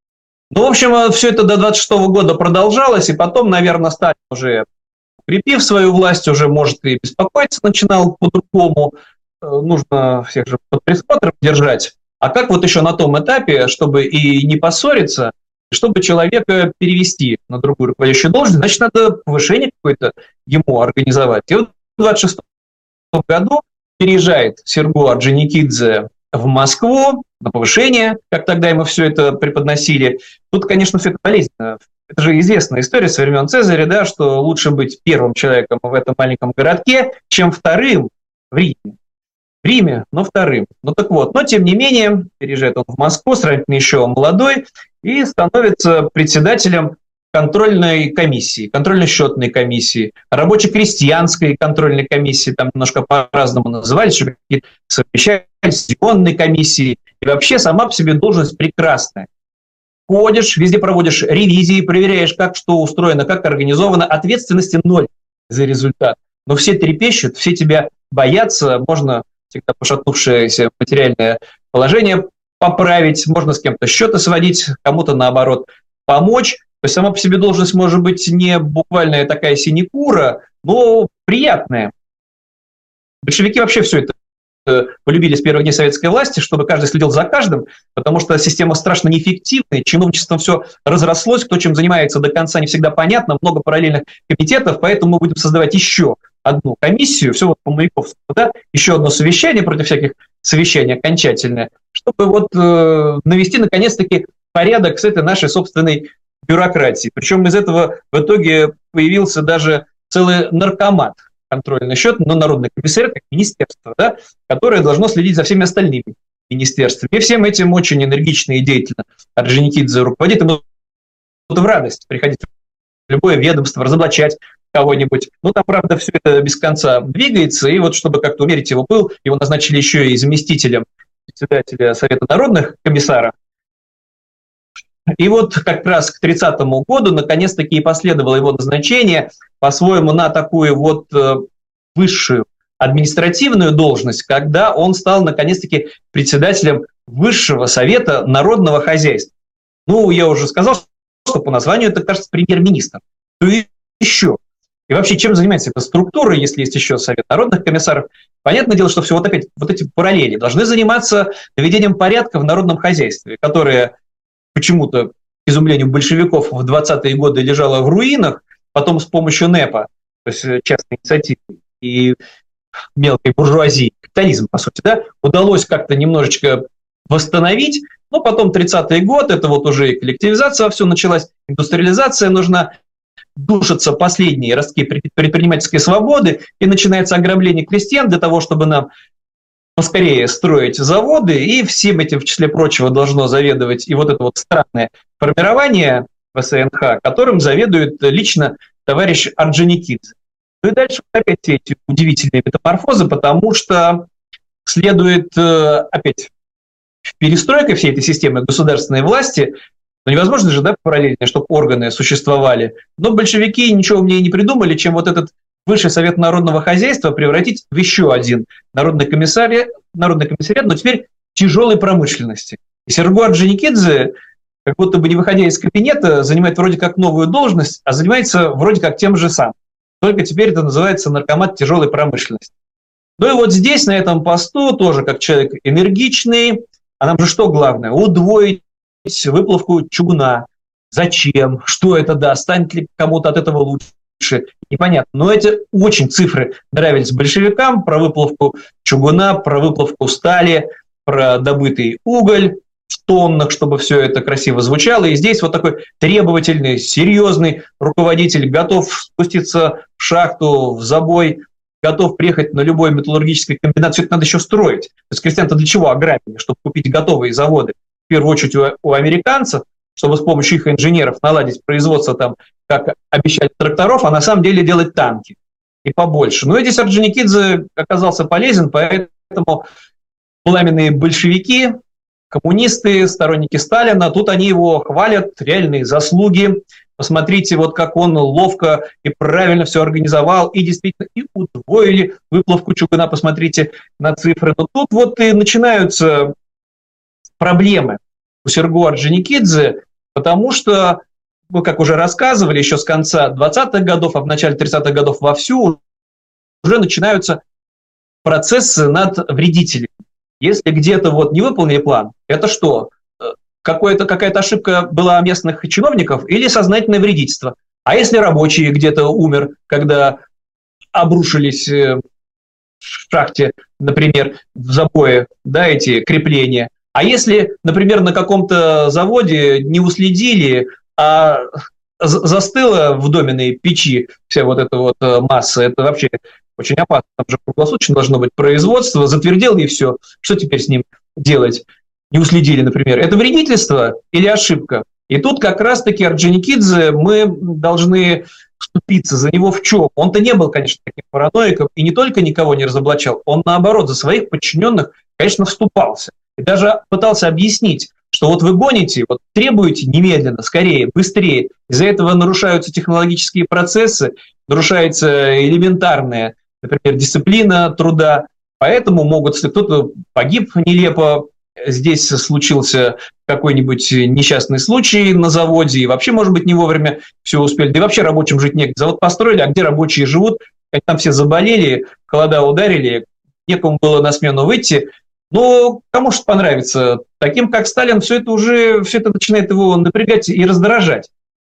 Ну, в общем, все это до 26 года продолжалось, и потом, наверное, Сталин уже, укрепив свою власть, уже, может, и беспокоиться начинал по-другому. Нужно всех же под присмотром держать. А как вот еще на том этапе, чтобы и не поссориться, чтобы человека перевести на другую руководящую должность, значит, надо повышение какое-то ему организовать. И вот в 26 году переезжает Серго Орджоникидзе в Москву на повышение, как тогда ему все это преподносили. Тут, конечно, все это болезненно. Это же известная история со времен Цезаря, да, что лучше быть первым человеком в этом маленьком городке, чем вторым в Риме. В Риме, но вторым. Ну так вот, но тем не менее, переезжает он в Москву, сравнительно еще молодой, и становится председателем контрольной комиссии, контрольно-счетной комиссии, рабоче-крестьянской контрольной комиссии, там немножко по-разному назывались, еще какие-то совещательной комиссии. И вообще сама по себе должность прекрасная. Ходишь, везде проводишь ревизии, проверяешь, как что устроено, как организовано, ответственности ноль за результат. Но все трепещут, все тебя боятся, можно всегда пошатнувшееся материальное положение поправить, можно с кем-то счеты сводить, кому-то, наоборот, помочь. То есть сама по себе должность может быть не буквальная такая синекура, но приятная. Большевики вообще все это полюбили с первых дней советской власти, чтобы каждый следил за каждым, потому что система страшно неэффективная, чиновничеством все разрослось, кто чем занимается до конца не всегда понятно, много параллельных комитетов, поэтому мы будем создавать еще одну комиссию, все вот по Маяковскому, да, еще одно совещание против всяких совещаний окончательное, чтобы вот навести наконец-таки порядок с этой нашей собственной бюрократией. Причем из этого в итоге появился даже целый наркомат, контрольный счет, но народный комиссар, как министерство, да, которое должно следить за всеми остальными министерствами. И всем этим очень энергично и деятельно Орджоникидзе руководит. Ему в радость приходить в любое ведомство, разоблачать кого-нибудь. Ну, там, правда, все это без конца двигается, и вот чтобы как-то умерить его пыл, его назначили еще и заместителем председателя Совета народных комиссаров. И вот как раз к 30-му году наконец-таки и последовало его назначение по-своему на такую вот высшую административную должность, когда он стал наконец-таки председателем Высшего совета народного хозяйства. Ну, я уже сказал, что по названию это, кажется, премьер-министр. То еще. И вообще, чем занимается эта структура, если есть еще Совет народных комиссаров? Понятное дело, что все вот опять вот эти параллели должны заниматься наведением порядка в народном хозяйстве, которое почему-то, к изумлению большевиков, в 20-е годы лежало в руинах, потом с помощью НЭПа, то есть частной инициативы и мелкой буржуазии, капитализм, по сути, да, удалось как-то немножечко восстановить, но потом 30-й год, это вот уже и коллективизация все началась, индустриализация нужна, душатся последние ростки предпринимательской свободы, и начинается ограбление крестьян для того, чтобы нам поскорее строить заводы, и всем этим, в числе прочего, должно заведовать и вот это вот странное формирование ВСНХ, которым заведует лично товарищ Орджоникидзе. Ну и дальше опять эти удивительные метаморфозы, потому что следует опять перестройка всей этой системы государственной власти. Но невозможно же, да, параллельно, чтобы органы существовали. Но большевики ничего умнее не придумали, чем вот этот Высший совет народного хозяйства превратить в еще один народный комиссариат, но теперь тяжелой промышленности. И Серго Орджоникидзе, как будто бы не выходя из кабинета, занимает вроде как новую должность, а занимается вроде как тем же самым. Только теперь это называется наркомат тяжелой промышленности. Ну и вот здесь, на этом посту, тоже как человек энергичный, а нам же что главное? Удвоить выплавку чугуна. Зачем? Что это даст? Станет ли кому-то от этого лучше? Непонятно. Но эти очень цифры нравились большевикам про выплавку чугуна, про выплавку стали, про добытый уголь в тоннах, чтобы все это красиво звучало. И здесь вот такой требовательный, серьезный руководитель готов спуститься в шахту, в забой, готов приехать на любой металлургический комбинат. Все это надо еще строить. То есть крестьян-то для чего ограбили? Чтобы купить готовые заводы. В первую очередь у американцев, чтобы с помощью их инженеров наладить производство там, как обещали, тракторов, а на самом деле делать танки и побольше. Но здесь Орджоникидзе оказался полезен, поэтому пламенные большевики, коммунисты, сторонники Сталина, тут они его хвалят, реальные заслуги. Посмотрите, вот как он ловко и правильно все организовал, и действительно и удвоили выплавку чугуна, посмотрите на цифры. Но тут вот и начинаются проблемы у Серго Орджоникидзе, Потому что, мы, как уже рассказывали, еще с конца 20-х годов, а в начале 30-х годов вовсю уже начинаются процессы над вредителями. Если где-то вот не выполнили план, это что? Какая-то ошибка была местных чиновников или сознательное вредительство? А если рабочий где-то умер, когда обрушились в шахте, например, в забое, да, эти крепления? А если, например, на каком-то заводе не уследили, а застыла в доменной печи вся вот эта вот масса, это вообще очень опасно, там же круглосуточно должно быть производство, затвердел и все. Что теперь с ним делать? Не уследили, например. Это вредительство или ошибка? И тут как раз-таки Орджоникидзе мы должны вступиться за него в чем? Он-то не был, конечно, таким параноиком и не только никого не разоблачал, он, наоборот, за своих подчиненных, конечно, вступался. И даже пытался объяснить, что вот вы гоните, вот требуете немедленно, скорее, быстрее. Из-за этого нарушаются технологические процессы, нарушается элементарная, например, дисциплина труда. Поэтому могут, если кто-то погиб нелепо, здесь случился какой-нибудь несчастный случай на заводе, и вообще, может быть, не вовремя все успели. Да и вообще рабочим жить негде. Завод построили, а где рабочие живут? Там все заболели, холода ударили, некому было на смену выйти. Но кому же понравится? Таким, как Сталин, все это начинает его напрягать и раздражать.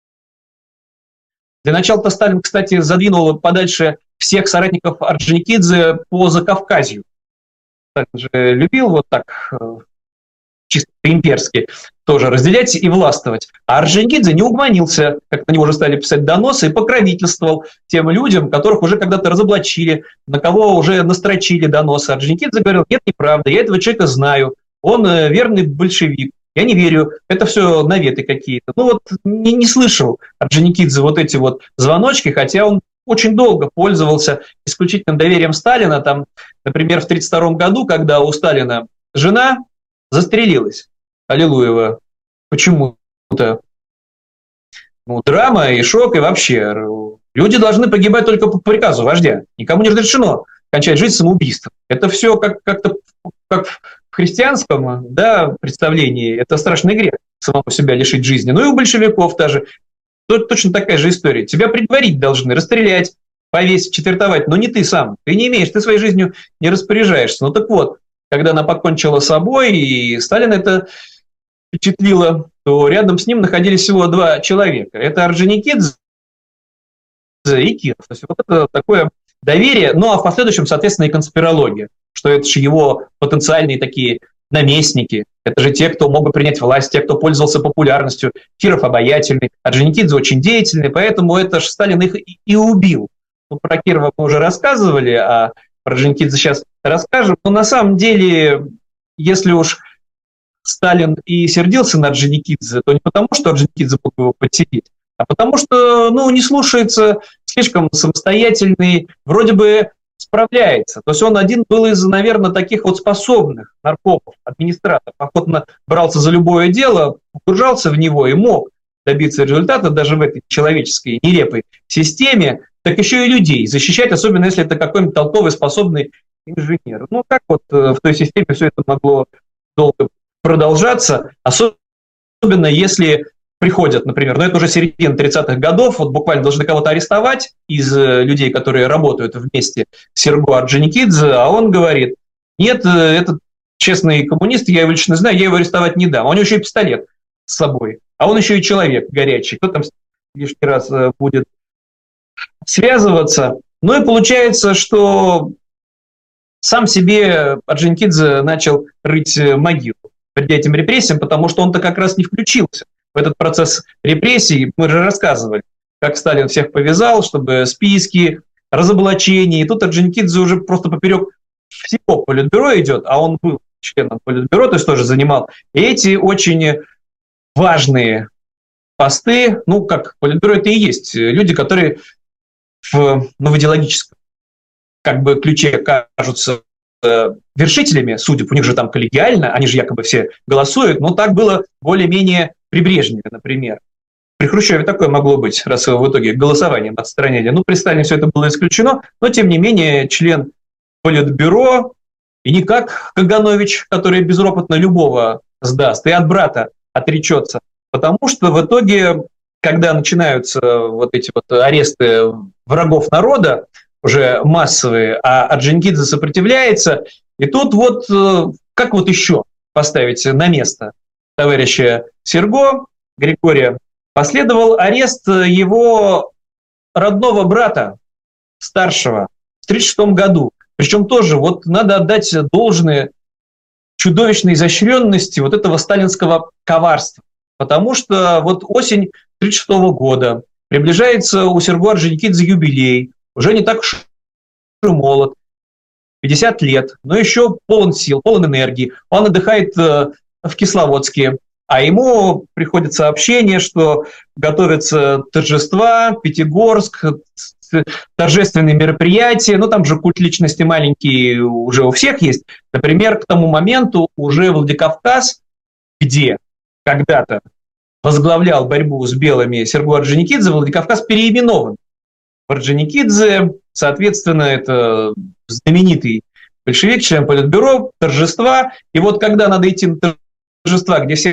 Для начала-то Сталин, кстати, задвинул подальше всех соратников Орджоникидзе по Закавказью. Сталин же любил вот так чисто имперски тоже разделять и властвовать. А Орджоникидзе не угомонился, как на него уже стали писать доносы, и покровительствовал тем людям, которых уже когда-то разоблачили, на кого уже настрочили доносы. Орджоникидзе говорил: нет, неправда, я этого человека знаю, он верный большевик. Я не верю, это все наветы какие-то. Ну вот не слышал Орджоникидзе вот эти вот звоночки, хотя он очень долго пользовался исключительным доверием Сталина. Там, например, в 1932 году, когда у Сталина жена застрелилась, Аллилуева, почему-то. Ну, драма и шок, и вообще. Люди должны погибать только по приказу вождя. Никому не разрешено кончать жизнь самоубийством. Это все как-то как в христианском, да, представлении, это страшный грех самого себя лишить жизни. Ну и у большевиков тоже точно такая же история. Тебя предварить должны, расстрелять, повесить, четвертовать, но не ты сам. Ты не имеешь, ты своей жизнью не распоряжаешься. Ну так вот, когда она покончила с собой, и Сталин это впечатлило, то рядом с ним находились всего два человека. Это Орджоникидзе и Киров. То есть вот это такое доверие, ну а в последующем, соответственно, и конспирология, что это же его потенциальные такие наместники, это же те, кто мог бы принять власть, те, кто пользовался популярностью. Киров обаятельный, Орджоникидзе очень деятельный, поэтому это же Сталин их и убил. Ну, про Кирова мы уже рассказывали, а про Орджоникидзе сейчас расскажем. Но на самом деле, если уж Сталин и сердился на Орджоникидзе, то не потому, что Орджоникидзе мог его подсидеть, а потому что, не слушается, слишком самостоятельный, вроде бы справляется. То есть он один был из, наверное, таких вот способных наркомов, администраторов. Охотно брался за любое дело, погружался в него и мог добиться результата даже в этой человеческой нелепой системе, так еще и людей защищать, особенно если это какой-нибудь толковый, способный инженер. Ну, как вот в той системе все это могло долго продолжаться, особенно если приходят, например, это уже середина 30-х годов, вот буквально должны кого-то арестовать из людей, которые работают вместе с Серго Орджоникидзе, а он говорит: нет, этот честный коммунист, я его лично знаю, я его арестовать не дам. А у него еще и пистолет с собой, а он еще и человек горячий, кто там лишний раз будет связываться. Ну и получается, что сам себе Орджоникидзе начал рыть могилу перед этим репрессиям, потому что он-то как раз не включился в этот процесс репрессий. Мы же рассказывали, как Сталин всех повязал, чтобы списки, разоблачения. И тут Орджоникидзе уже просто поперек всего политбюро идет, а он был членом политбюро, то есть тоже занимал эти очень важные посты. Ну, как политбюро это и есть люди, которые в идеологическом ключе кажутся вершителями судеб, у них же там коллегиально, они же якобы все голосуют, но так было более-менее при Брежневе, например. При Хрущеве такое могло быть, раз его в итоге голосованием отстранили. При Сталине все это было исключено, но тем не менее член политбюро, и не как Каганович, который безропотно любого сдаст и от брата отречется, Потому что в итоге, когда начинаются вот эти вот аресты врагов народа, уже массовые, а Орджоникидзе сопротивляется, и тут вот как вот еще поставить на место товарища Серго, Григория, последовал арест его родного брата, старшего, в 1936 году. Причем тоже вот надо отдать должное чудовищной изощренности вот этого сталинского коварства. Потому что вот осень 1936 года, приближается у Серго Орджоникидзе юбилей, уже не так уж и молод, 50 лет, но еще полон сил, полон энергии. Он отдыхает в Кисловодске, а ему приходит сообщение, что готовятся торжества, Пятигорск, торжественные мероприятия, ну там же культ личности маленький уже у всех есть. Например, к тому моменту уже Владикавказ, где когда-то возглавлял борьбу с белыми Серго Орджоникидзе, Владикавказ переименован в Орджоникидзе, соответственно, это знаменитый большевик, член Политбюро, торжества, и вот когда надо идти на торжества, где все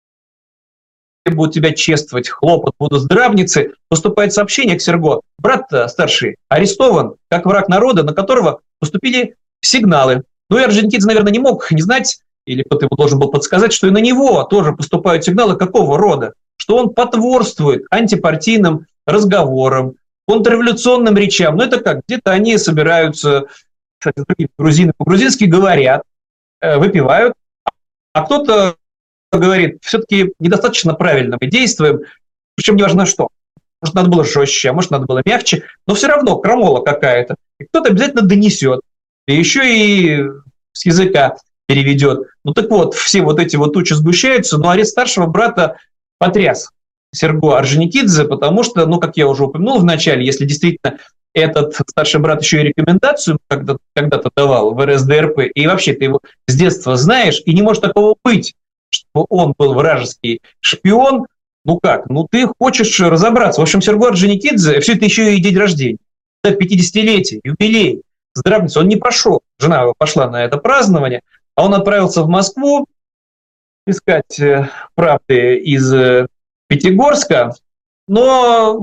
будут тебя чествовать, хлопот, будут здравницы, поступает сообщение к Серго. Брат старший арестован как враг народа, на которого поступили сигналы. Ну и Орджоникидзе, наверное, не мог не знать, или кто-то ему должен был подсказать, что и на него тоже поступают сигналы какого рода, что он потворствует антипартийным разговорам, контрреволюционным речам. Ну это как, где-то они собираются, кстати, другие грузины по-грузински говорят, выпивают, а кто-то говорит, все-таки недостаточно правильно мы действуем, причем неважно что. Может, надо было жестче, а может, надо было мягче, но все равно крамола какая-то. И кто-то обязательно донесет, и еще и с языка переведет. Ну так вот, все вот эти вот тучи сгущаются, но арест старшего брата потряс Серго Орджоникидзе, потому что, ну, как я уже упомянул в начале, если действительно этот старший брат еще и рекомендацию когда-то давал в РСДРП, и вообще ты его с детства знаешь, и не может такого быть, чтобы он был вражеский шпион, ну как, ну ты хочешь разобраться. В общем, Серго Орджоникидзе, все это еще и день рождения, 50-летие, юбилей, здравница, он не пошел, жена его пошла на это празднование, а он отправился в Москву искать правды из Пятигорска, но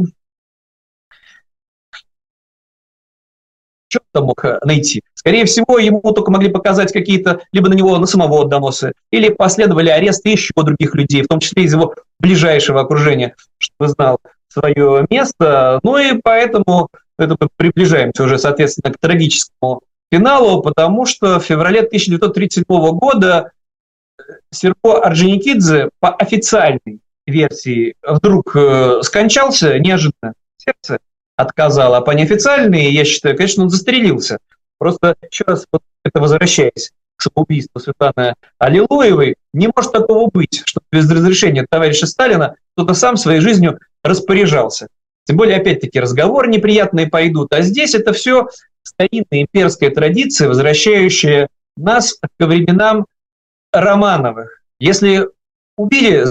что там мог найти? Скорее всего, ему только могли показать какие-то, либо на него, на самого доносы, или последовали аресты еще других людей, в том числе из его ближайшего окружения, чтобы знал свое место. Ну и поэтому это мы приближаемся уже, соответственно, к трагическому финалу, потому что в феврале 1937 года Серго Орджоникидзе по официальной версии вдруг скончался неожиданно. Сердце отказало, а по неофициальной, я считаю, конечно, он застрелился. Просто еще раз, вот это возвращаясь к самоубийству Светланы Аллилуевой, не может такого быть, что без разрешения товарища Сталина кто-то сам своей жизнью распоряжался. Тем более, опять-таки, разговоры неприятные пойдут. А здесь это все старинная имперская традиция, возвращающая нас ко временам Романовых. Если убили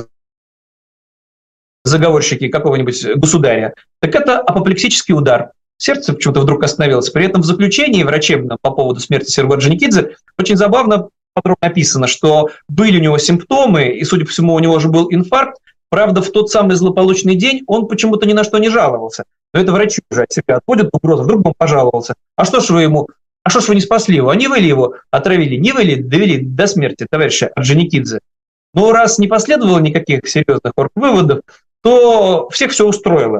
заговорщики какого-нибудь государя, так это апоплексический удар. Сердце почему-то вдруг остановилось. При этом в заключении врачебном по поводу смерти Серго Орджоникидзе очень забавно подробно написано, что были у него симптомы, и, судя по всему, у него же был инфаркт. Правда, в тот самый злополучный день он почему-то ни на что не жаловался. Но это врачи уже от себя отводят угрозу. Вдруг он пожаловался. А что ж вы не спасли его? А не вы ли его отравили? Не вы ли довели до смерти товарища Орджоникидзе? Но раз не последовало никаких серьезных выводов, то всех все устроило.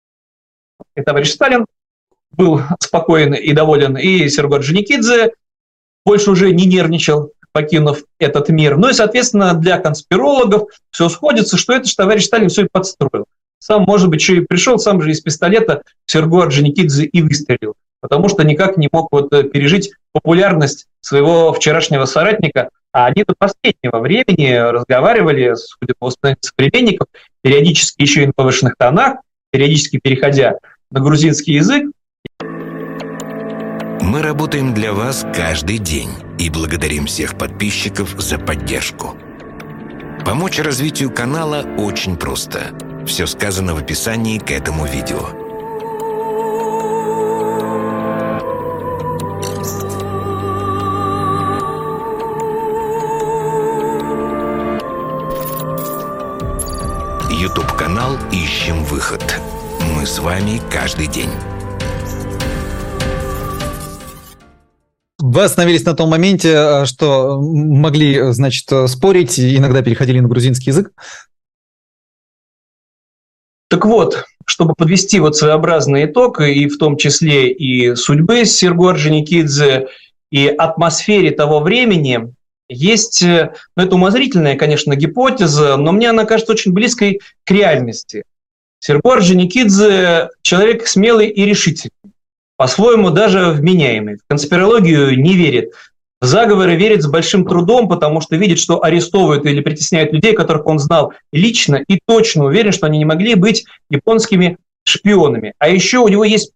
И товарищ Сталин был спокоен и доволен, и Серго Орджоникидзе больше уже не нервничал, покинув этот мир. Ну и, соответственно, для конспирологов все сходится, что это же товарищ Сталин все и подстроил. Сам, может быть, еще и пришел, сам же из пистолета Серго Орджоникидзе и выстрелил, потому что никак не мог вот пережить популярность своего вчерашнего соратника. А они до последнего времени разговаривали, судя по воспоминаниям современников, периодически еще и на повышенных тонах, периодически переходя на грузинский язык. Мы работаем для вас каждый день и благодарим всех подписчиков за поддержку. Помочь развитию канала очень просто. Все сказано в описании к этому видео. ищем выход. Мы с вами каждый день. Вы остановились на том моменте, что могли, значит, спорить, и иногда переходили на грузинский язык. Так вот, чтобы подвести вот своеобразный итог, и в том числе и судьбы Серго Орджоникидзе, и атмосфере того времени, есть, ну, это умозрительная, конечно, гипотеза, но мне она кажется очень близкой к реальности. Серго Орджоникидзе – человек смелый и решительный, по-своему даже вменяемый. В конспирологию не верит. В заговоры верит с большим трудом, потому что видит, что арестовывают или притесняют людей, которых он знал лично, и точно уверен, что они не могли быть японскими шпионами. А еще у него есть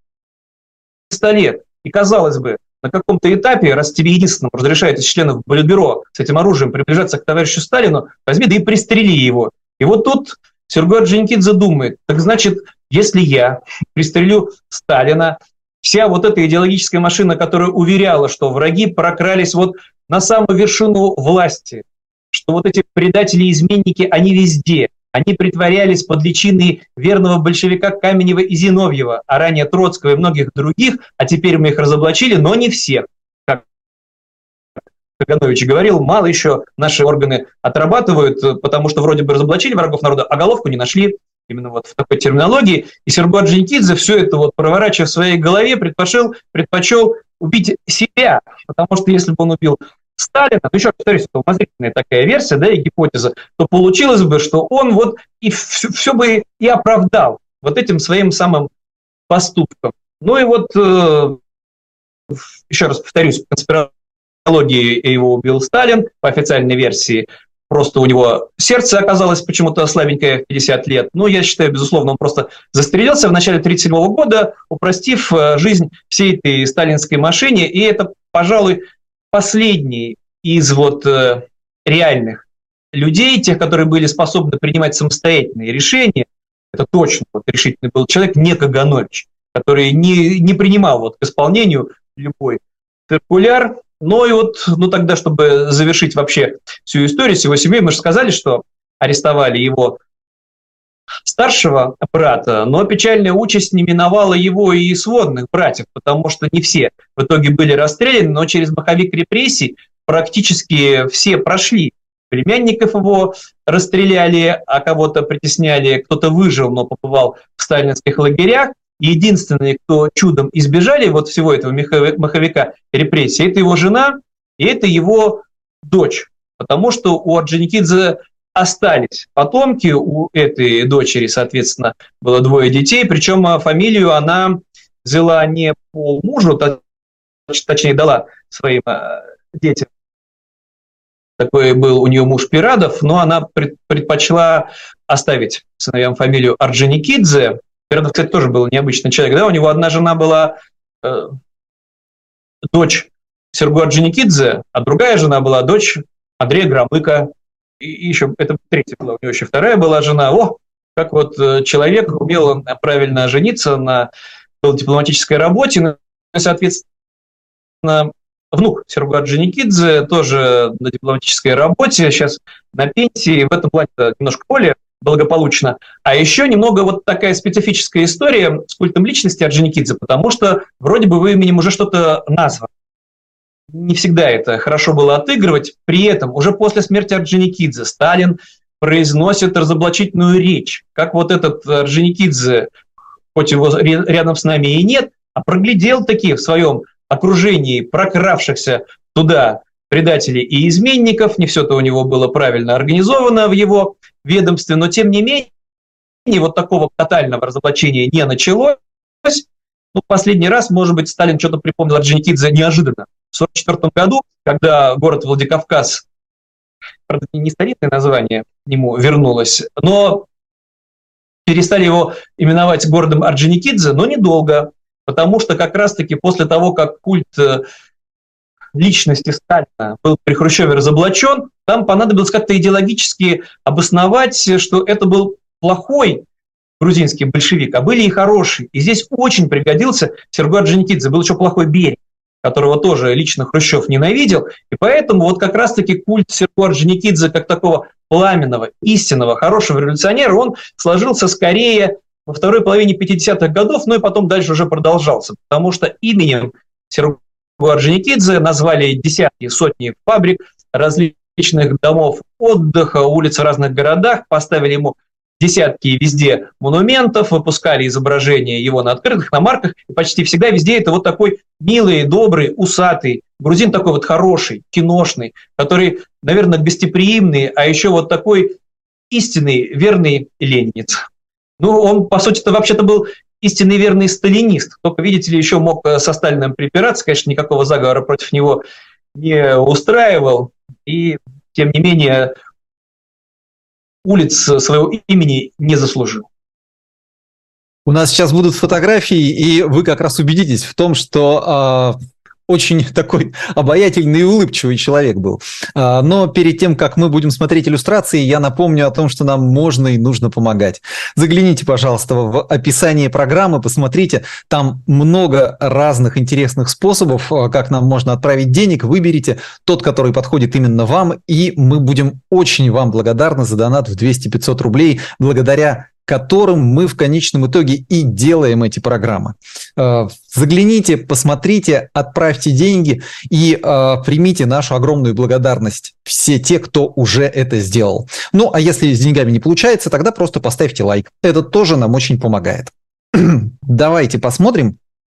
пистолет. И, казалось бы, на каком-то этапе, раз тебе единственному разрешают из членов Политбюро с этим оружием приближаться к товарищу Сталину, возьми да и пристрели его. И вот тут Серго Орджоникидзе думает, так значит, если я пристрелю Сталина, вся вот эта идеологическая машина, которая уверяла, что враги прокрались вот на самую вершину власти, что вот эти предатели и изменники, они везде, они притворялись под личиной верного большевика Каменева и Зиновьева, а ранее Троцкого и многих других, а теперь мы их разоблачили, но не всех. Как Каганович говорил, мало еще наши органы отрабатывают, потому что вроде бы разоблачили врагов народа, а головку не нашли. Именно вот в такой терминологии. И Серго Орджоникидзе все это вот проворачивая в своей голове, предпочел убить себя. Потому что если бы он убил Сталина, ну еще раз повторюсь, это умозрительная такая версия, да, и гипотеза, то получилось бы, что он вот и все бы и оправдал вот этим своим самым поступком. Ну и вот, еще раз повторюсь, в конспирологии его убил Сталин, по официальной версии. Просто у него сердце оказалось почему-то слабенькое в 50 лет. Ну, я считаю, безусловно, он просто застрелился в начале 1937 года, упростив жизнь всей этой сталинской машине. И это, пожалуй, последний из вот реальных людей, тех, которые были способны принимать самостоятельные решения. Это точно вот решительный был человек, не Каганович, который не принимал вот к исполнению любой циркуляр. Ну и вот, ну тогда, чтобы завершить вообще всю историю с его семьей, мы же сказали, что арестовали его старшего брата, но печальная участь не миновала его и сводных братьев, потому что не все в итоге были расстреляны, но через маховик репрессий практически все прошли. Племянников его расстреляли, а кого-то притесняли, кто-то выжил, но побывал в сталинских лагерях. Единственные, кто чудом избежали вот всего этого маховика репрессий, это его жена и это его дочь. Потому что у Орджоникидзе остались потомки, у этой дочери, соответственно, было 2 детей, причем фамилию она взяла не по мужу, точнее дала своим детям. Такой был у нее муж Пирадов, но она предпочла оставить сыновьям фамилию Орджоникидзе. Пирадов, кстати, тоже был необычный человек. Да? У него одна жена была дочь Серго Орджоникидзе, а другая жена была дочь Андрея Громыка. И еще, это третья была, у него еще вторая была жена. О, как вот человек умел правильно жениться на дипломатической работе. Ну, соответственно, внук Серго Орджоникидзе тоже на дипломатической работе, сейчас на пенсии, в этом плане немножко более благополучно. А еще немного вот такая специфическая история с культом личности Орджоникидзе, потому что вроде бы в именем уже что-то названо. Не всегда это хорошо было отыгрывать. При этом уже после смерти Орджоникидзе Сталин произносит разоблачительную речь. Как вот этот Орджоникидзе, хоть его рядом с нами и нет, а проглядел таки в своем окружении прокравшихся туда предателей и изменников. Не все-то у него было правильно организовано в его ведомстве, но тем не менее вот такого тотального разоблачения не началось. Ну, последний раз, может быть, Сталин что-то припомнил Орджоникидзе неожиданно. В 1944 году, когда город Владикавказ, правда, не столичное название ему вернулось, но перестали его именовать городом Орджоникидзе, но недолго, потому что как раз-таки после того, как культ личности Сталина был при Хрущеве разоблачен, там понадобилось как-то идеологически обосновать, что это был плохой грузинский большевик, а были и хорошие. И здесь очень пригодился Серго Орджоникидзе. Был еще плохой Берия, которого тоже лично Хрущев ненавидел. И поэтому вот как раз-таки культ Серго Орджоникидзе как такого пламенного, истинного, хорошего революционера, он сложился скорее во второй половине 50-х годов, ну и потом дальше уже продолжался, потому что именем Серго Орджоникидзе назвали десятки, сотни фабрик, различных домов отдыха, улиц в разных городах, поставили ему десятки везде монументов, выпускали изображения его на открытках, на марках, и почти всегда везде это вот такой милый, добрый, усатый, грузин такой вот хороший, киношный, который, наверное, гостеприимный, а еще вот такой истинный, верный ленинец. Ну, он, по сути-то, вообще-то был истинный верный сталинист, только, видите ли, еще мог со Сталиным припираться, конечно, никакого заговора против него не устраивал, и, тем не менее, улиц своего имени не заслужил. У нас сейчас будут фотографии, и вы как раз убедитесь в том, что очень такой обаятельный и улыбчивый человек был. Но перед тем, как мы будем смотреть иллюстрации, я напомню о том, что нам можно и нужно помогать. Загляните, пожалуйста, в описание программы, посмотрите, там много разных интересных способов, как нам можно отправить денег. Выберите тот, который подходит именно вам, и мы будем очень вам благодарны за донат в 200-500 рублей, благодаря которым мы в конечном итоге и делаем эти программы. Загляните, посмотрите, отправьте деньги и примите нашу огромную благодарность, все те, кто уже это сделал. Ну, а если с деньгами не получается, тогда просто поставьте лайк. Это тоже нам очень помогает. Давайте посмотрим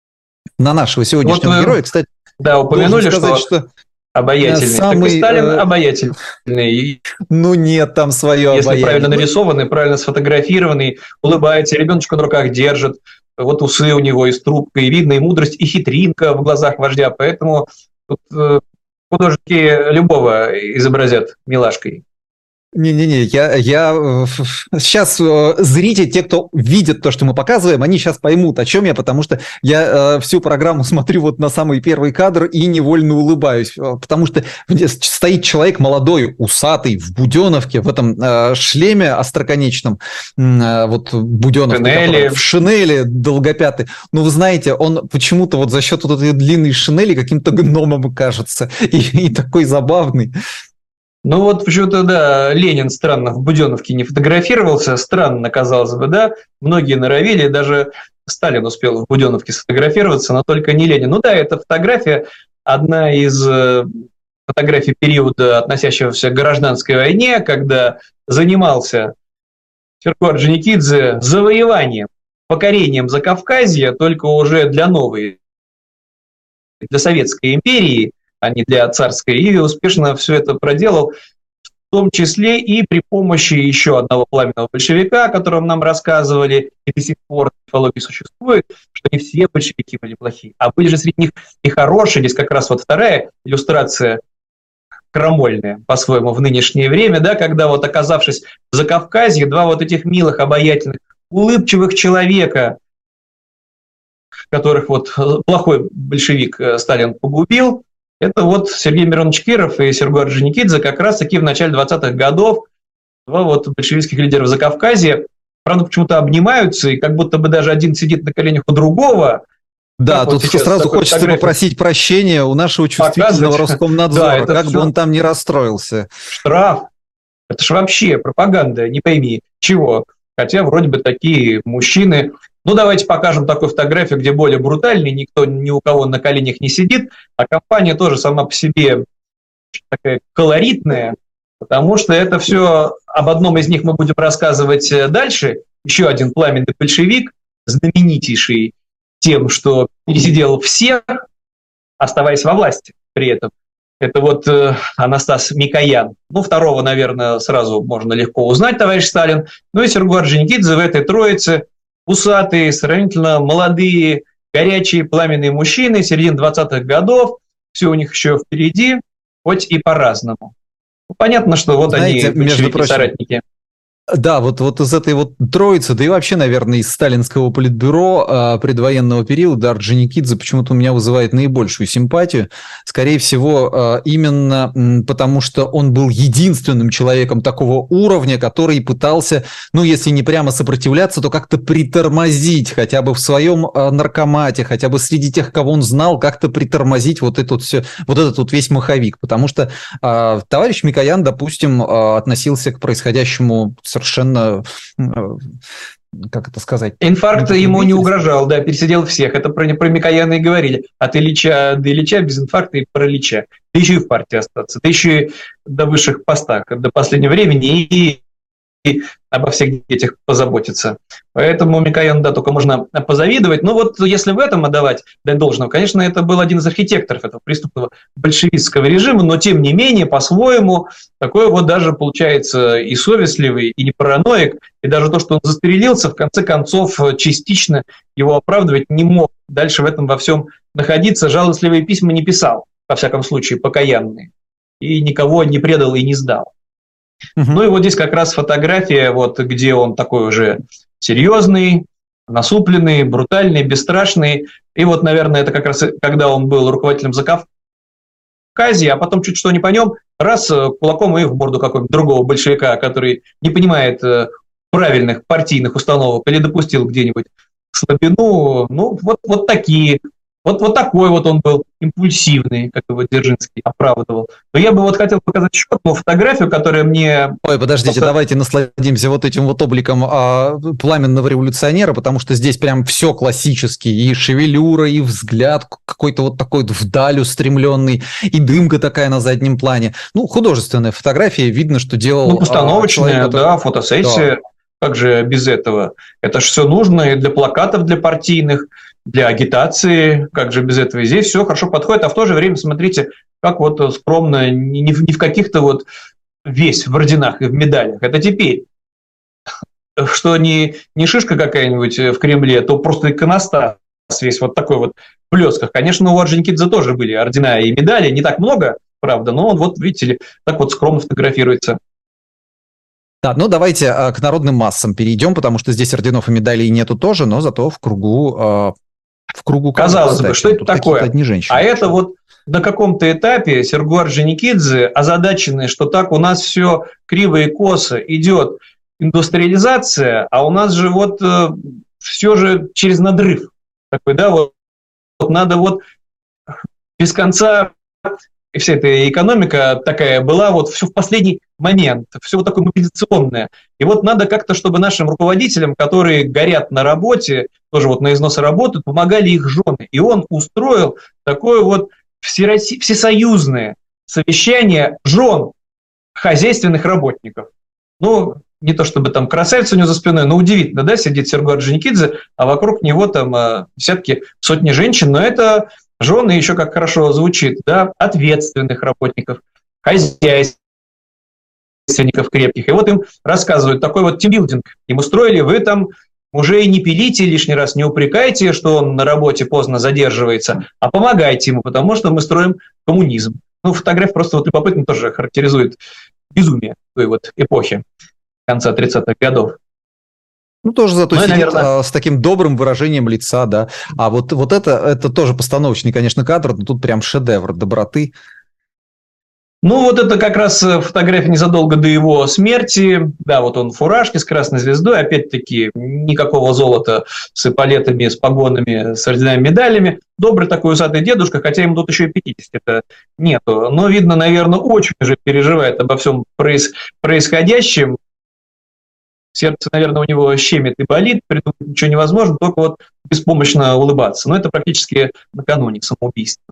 на нашего сегодняшнего героя. Кстати, да, упомянули, что обаятельный. Самый, так и Сталин обаятельный. Ну нет, там свое обаяние. Если правильно обаяние. Нарисованный, правильно сфотографированный, улыбается, ребеночка на руках держит, вот усы у него и с трубкой, видно и мудрость, и хитринка в глазах вождя, поэтому тут художники любого изобразят милашкой. Не-не-не, я сейчас зрители, те, кто видит то, что мы показываем, они сейчас поймут, о чем я, потому что я всю программу смотрю вот на самый первый кадр и невольно улыбаюсь, потому что стоит человек молодой, усатый, в буденовке, в этом шлеме остроконечном, вот буденовке, в шинели долгопятый. Но вы знаете, он почему-то вот за счет вот этой длинной шинели каким-то гномом кажется, и такой забавный. Ну вот почему-то, да, Ленин странно в Буденовке не фотографировался, странно, казалось бы, да, многие норовили, даже Сталин успел в Буденовке сфотографироваться, но только не Ленин. Ну да, эта фотография, одна из фотографий периода, относящегося к гражданской войне, когда занимался Серго Орджоникидзе завоеванием, покорением Закавказья, только уже для новой, для Советской империи, а не для царской, и успешно все это проделал, в том числе и при помощи еще одного пламенного большевика, о котором нам рассказывали, и до сих пор в мифологии существует, что не все большевики были плохие, а были же среди них и хорошие. Здесь как раз вот вторая иллюстрация крамольная, по-своему, в нынешнее время, да, когда вот оказавшись в Закавказье, два вот этих милых, обаятельных, улыбчивых человека, которых вот плохой большевик Сталин погубил, это вот Сергей Миронович Киров и Серго Орджоникидзе как раз-таки в начале 20-х годов, два вот большевистских лидера в Закавказье, правда, почему-то обнимаются, и как будто бы даже один сидит на коленях у другого. Да, тут вот сразу хочется попросить прощения у нашего чувствительного Роскомнадзора, да, как бы он там не расстроился. Штраф. Это ж вообще пропаганда, не пойми чего. Хотя вроде бы такие мужчины. Ну, давайте покажем такую фотографию, где более брутальный, никто ни у кого на коленях не сидит, а компания тоже сама по себе такая колоритная, потому что это все, об одном из них мы будем рассказывать дальше. Еще один пламенный большевик, знаменитейший тем, что пересидел всех, оставаясь во власти при этом. Это вот Анастас Микоян. Ну, второго, наверное, сразу можно легко узнать, товарищ Сталин. Ну и Серго Орджоникидзе в этой троице. Усатые, сравнительно молодые, горячие, пламенные мужчины, середины 20-х годов, все у них еще впереди, хоть и по-разному. Ну, понятно, что вот знаете, они большевики, соратники. Да, вот из этой вот троицы, да и вообще, наверное, из сталинского политбюро предвоенного периода Орджоникидзе почему-то у меня вызывает наибольшую симпатию. Скорее всего, именно потому, что он был единственным человеком такого уровня, который пытался, ну, если не прямо сопротивляться, то как-то притормозить хотя бы в своем наркомате, хотя бы среди тех, кого он знал, как-то притормозить вот этот вот весь маховик. Потому что товарищ Микоян, допустим, относился к происходящему совершенно, как это сказать? Инфаркт ему не угрожал, да, пересидел всех. Это про Микояна и говорили. От Ильича до Ильича без инфаркта и паралича. Да еще и в партии остаться. Да еще и до высших постах, до последнего времени и обо всех детях позаботиться. Поэтому Микояну, да, только можно позавидовать. Но вот если в этом отдавать дань должного, конечно, это был один из архитекторов этого преступного большевистского режима, но тем не менее, по-своему, такой вот даже получается и совестливый, и не параноик, и даже то, что он застрелился, в конце концов, частично его оправдывать не мог. Дальше в этом во всем находиться, жалостливые письма не писал, во всяком случае, покаянные, и никого не предал и не сдал. Ну и вот здесь как раз фотография, вот, где он такой уже серьезный, насупленный, брутальный, бесстрашный. И вот, наверное, это как раз когда он был руководителем Закавказья, а потом чуть что не по нем, раз кулаком и в морду какого-нибудь другого большевика, который не понимает правильных партийных установок или допустил где-нибудь слабину. Ну, вот такие. Вот такой вот он был импульсивный, как его Дзержинский оправдывал. Но я бы вот хотел показать еще одну фотографию, которая мне... Ой, подождите, давайте насладимся вот этим вот обликом пламенного революционера, потому что здесь прям все классически. И шевелюра, и взгляд какой-то вот такой вдаль устремленный, и дымка такая на заднем плане. Ну, художественная фотография, видно, что делал... Ну, постановочная, да, фотосессия. Да. Как же без этого? Это же все нужно и для плакатов, для партийных, для агитации, как же без этого? И здесь все хорошо подходит, а в то же время, смотрите, как вот скромно, не в каких-то вот весь в орденах и в медалях. Это теперь, что не шишка какая-нибудь в Кремле, то просто иконостас весь вот такой вот в блесках. Конечно, у Орджоникидзе тоже были ордена и медали, не так много, правда, но он вот, видите ли, так вот скромно фотографируется. Да, ну давайте к народным массам перейдем, потому что здесь орденов и медалей нету тоже, но зато в кругу казалось бы, что это такое? А это вот на каком-то этапе Серго Орджоникидзе, озадаченный, что так у нас все криво и косо идет индустриализация, а у нас же вот все же через надрыв. Такой, да, вот надо вот без конца, и вся эта экономика такая была вот все в последний момент, все вот такое мобилизационное. И вот надо как-то, чтобы нашим руководителям, которые горят на работе, тоже вот на износ работают, помогали их жены. И он устроил такое вот всесоюзное совещание жен хозяйственных работников. Ну, не то чтобы там красавица у него за спиной, но удивительно, да, сидит Серго Орджоникидзе, а вокруг него там десятки, сотни женщин, но это жены, еще как хорошо звучит, да, ответственных работников, хозяйственников крепких. И вот им рассказывают такой вот тимбилдинг. Им устроили, вы там уже и не пилите лишний раз, не упрекайте, что он на работе поздно задерживается, а помогайте ему, потому что мы строим коммунизм. Ну, фотография просто вот любопытно тоже характеризует безумие той вот эпохи конца 30-х годов. Ну, тоже зато сидит, наверное, с таким добрым выражением лица, да. А вот это тоже постановочный, конечно, кадр, но тут прям шедевр доброты. Ну, вот это как раз фотография незадолго до его смерти. Да, вот он в фуражке с красной звездой. Опять-таки, никакого золота с эполетами, с погонами, с орденами, медалями. Добрый такой усатый дедушка, хотя ему тут еще и 50-то нету. Но, видно, наверное, очень уже переживает обо всем происходящем. Сердце, наверное, у него щемит и болит, придумать ничего невозможно, только вот беспомощно улыбаться. Но это практически накануне самоубийства.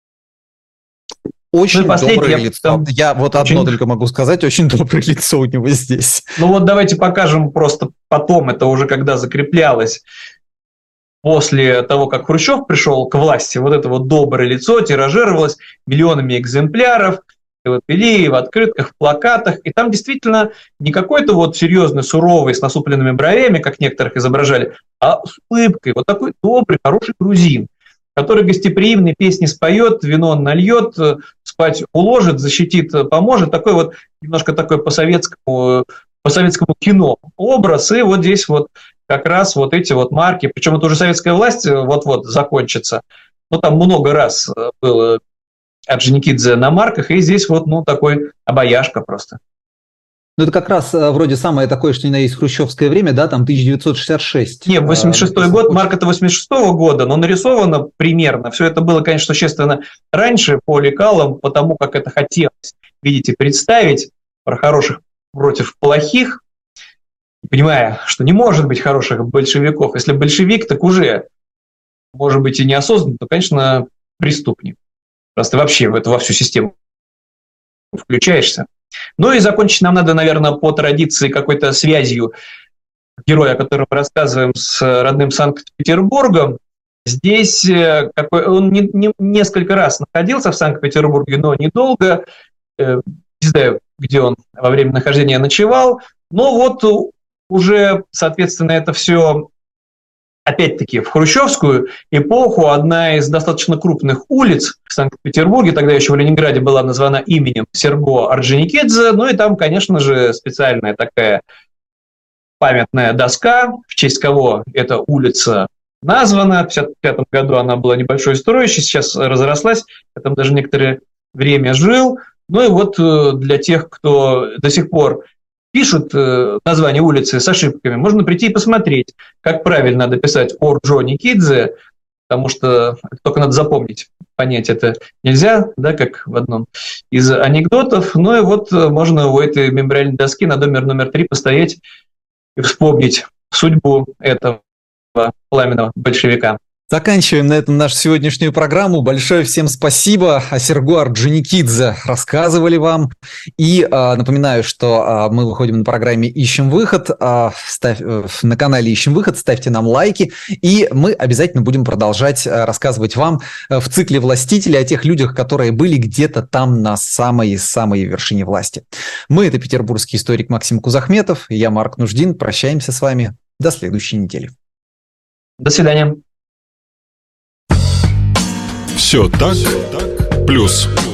Очень доброе лицо. Я вот одно только могу сказать, очень доброе лицо у него здесь. Ну вот давайте покажем просто потом, это уже когда закреплялось, после того, как Хрущев пришел к власти, вот это вот доброе лицо тиражировалось миллионами экземпляров, пили в открытках, в плакатах, и там действительно не какой-то вот серьезный, суровый, с насупленными бровями, как некоторых изображали, а с улыбкой, вот такой добрый, хороший грузин, который гостеприимные песни споет, вино нальет, спать уложит, защитит, поможет. Такой вот немножко такой по-советскому по советскому кино образ, и вот здесь вот как раз вот эти вот марки, причем это уже советская власть вот-вот закончится, но там много раз было Орджоникидзе на марках, и здесь вот, ну, такой обаяшка просто. Ну, это как раз вроде самое такое, что ни на есть хрущевское время, да, там 1966. Не, 86-й год, марка-то 86-го года, но нарисовано примерно. Все это было, конечно, существенно раньше по лекалам, потому как это хотелось, видите, представить про хороших против плохих, понимая, что не может быть хороших большевиков. Если большевик, так уже, может быть, и неосознанно, то, конечно, преступник. Просто вообще во всю систему включаешься. Ну и закончить нам надо, наверное, по традиции какой-то связью героя, о котором мы рассказываем, с родным Санкт-Петербургом. Здесь он несколько раз находился в Санкт-Петербурге, но недолго. Не знаю, где он во время нахождения ночевал. Но вот уже, соответственно, это все опять-таки в хрущевскую эпоху одна из достаточно крупных улиц в Санкт-Петербурге, тогда еще в Ленинграде, была названа именем Серго Орджоникидзе, ну и там, конечно же, специальная такая памятная доска, в честь кого эта улица названа. В 1955 году она была небольшой строящей, сейчас разрослась, я там даже некоторое время жил. Ну и вот для тех, кто до сих пор пишут название улицы с ошибками, можно прийти и посмотреть, как правильно надо писать Орджоникидзе, потому что только надо запомнить, понять это нельзя, да, как в одном из анекдотов. Ну и вот можно у этой мемориальной доски на доме номер 3 постоять и вспомнить судьбу этого пламенного большевика. Заканчиваем на этом нашу сегодняшнюю программу. Большое всем спасибо. О Серго Орджоникидзе рассказывали вам. И напоминаю, что мы выходим на программе «Ищем выход». На канале «Ищем выход». Ставьте нам лайки. И мы обязательно будем продолжать рассказывать вам в цикле «Властители» о тех людях, которые были где-то там на самой вершине власти. Мы – это петербургский историк Максим Кузахметов. Я Марк Нуждин. Прощаемся с вами. До следующей недели. До свидания. Все так, плюс.